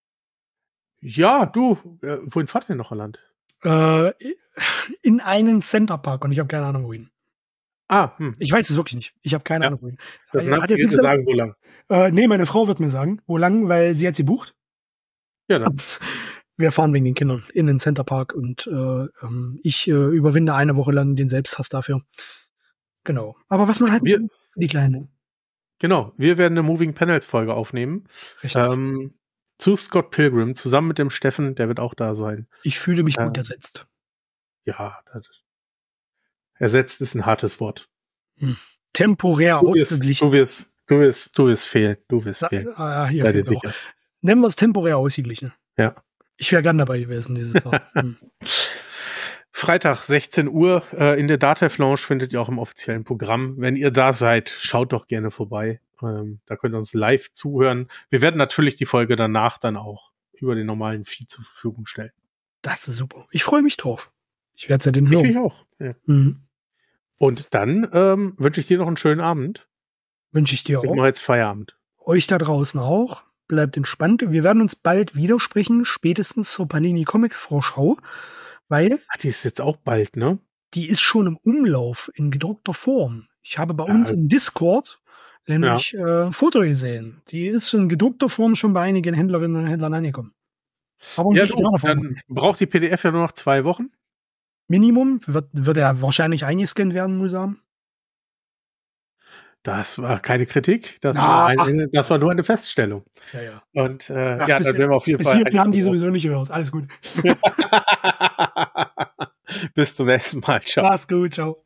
Ja, du, äh, wohin fahrt ihr noch Holland? Äh, in einen Centerpark und ich habe keine Ahnung wohin. Ah, hm. Ich weiß es wirklich nicht. Ich habe keine ja. Ahnung wohin. Das hat jetzt nichts sagen, wo lang. Äh, nee, meine Frau wird mir sagen, wo lang, weil sie hat sie bucht. Ja, dann. Wir fahren wegen den Kindern in den Centerpark und äh, ich äh, überwinde eine Woche lang den Selbsthass dafür. Genau. Aber was man halt wir, die Kleinen. Genau, wir werden eine Moving Panels Folge aufnehmen. Richtig. Ähm, zu Scott Pilgrim, zusammen mit dem Steffen, der wird auch da sein. Ich fühle mich ähm, gut ersetzt. Ja, das, ersetzt ist ein hartes Wort. Hm. Temporär du wirst, ausgeglichen. Du wirst, du wirst, du wirst fehlen. Du wirst Sa fehlen. Ah, hier Sei dir sicher. auch. Nennen wir es temporär ausgeglichen. Ja. Ich wäre gern dabei gewesen dieses Jahr. Hm. Freitag, sechzehn Uhr, äh, in der Datev Lounge findet ihr auch im offiziellen Programm. Wenn ihr da seid, schaut doch gerne vorbei. Ähm, da könnt ihr uns live zuhören. Wir werden natürlich die Folge danach dann auch über den normalen Feed zur Verfügung stellen. Das ist super. Ich freue mich drauf. Ich werde es ja den hören. Ich auch. Ja. Mhm. Und dann ähm, wünsche ich dir noch einen schönen Abend. Wünsche ich dir auch. Ich mache jetzt Feierabend. Euch da draußen auch. Bleibt entspannt. Wir werden uns bald widersprechen, spätestens zur Panini Comics Vorschau, weil Ach, die ist jetzt auch bald, ne? Die ist schon im Umlauf in gedruckter Form. Ich habe bei uns ja. im Discord nämlich ja. äh, Foto gesehen. Die ist in gedruckter Form schon bei einigen Händlerinnen und Händlern angekommen. Aber ja, du, dann braucht die P D F ja nur noch zwei Wochen. Minimum. Wird, wird er wahrscheinlich eingescannt werden, Musam? Das war keine Kritik, das, ah, war, eine, das war nur eine Feststellung. Ja, ja. Und äh, Ach, ja, dann werden wir auf jeden bis Fall. Bis hier haben die sowieso nicht gehört. Alles gut. Bis zum nächsten Mal. Ciao. Mach's gut, ciao.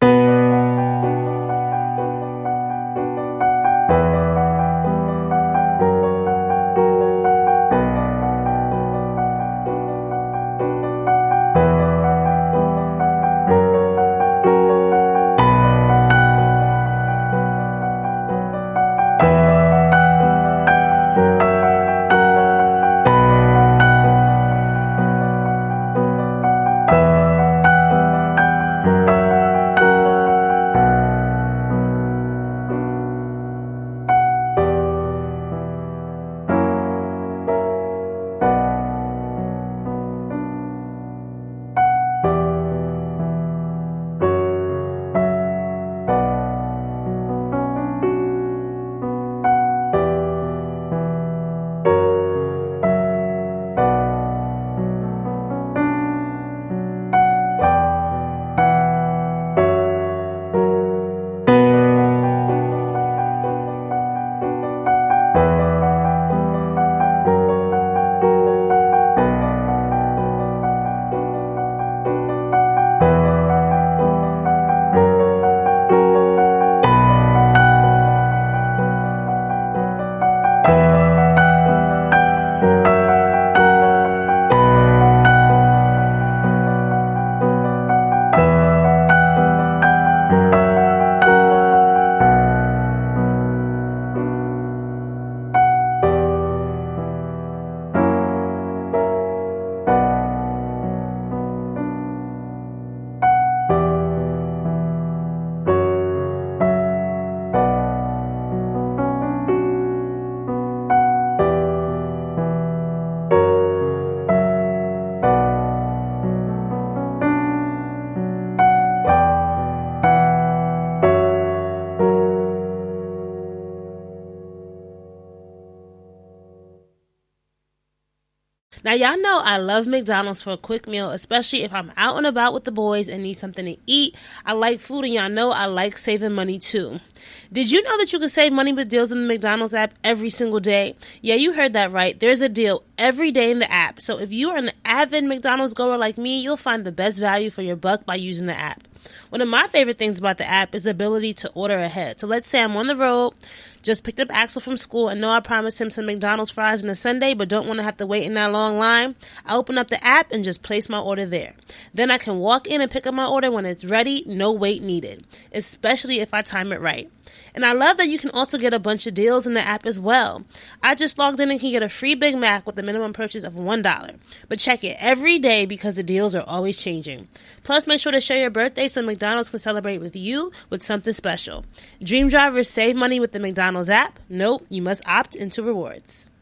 Now, y'all know I love McDonald's for a quick meal, especially if I'm out and about with the boys and need something to eat. I like food, and y'all know I like saving money too. Did you know that you can save money with deals in the McDonald's app every single day? Yeah, you heard that right. There's a deal every day in the app. So if you are an avid McDonald's goer like me, you'll find the best value for your buck by using the app. One of my favorite things about the app is the ability to order ahead. So let's say I'm on the road, just picked up Axel from school, and know I promised him some McDonald's fries on a Sunday, but don't want to have to wait in that long line. I open up the app and just place my order there. Then I can walk in and pick up my order when it's ready, no wait needed, especially if I time it right. And I love that you can also get a bunch of deals in the app as well. I just logged in and can get a free Big Mac with a minimum purchase of one dollar. But check it every day because the deals are always changing. Plus, make sure to share your birthday so McDonald's can celebrate with you with something special. Dream drivers save money with the McDonald's app? Nope, you must opt into rewards.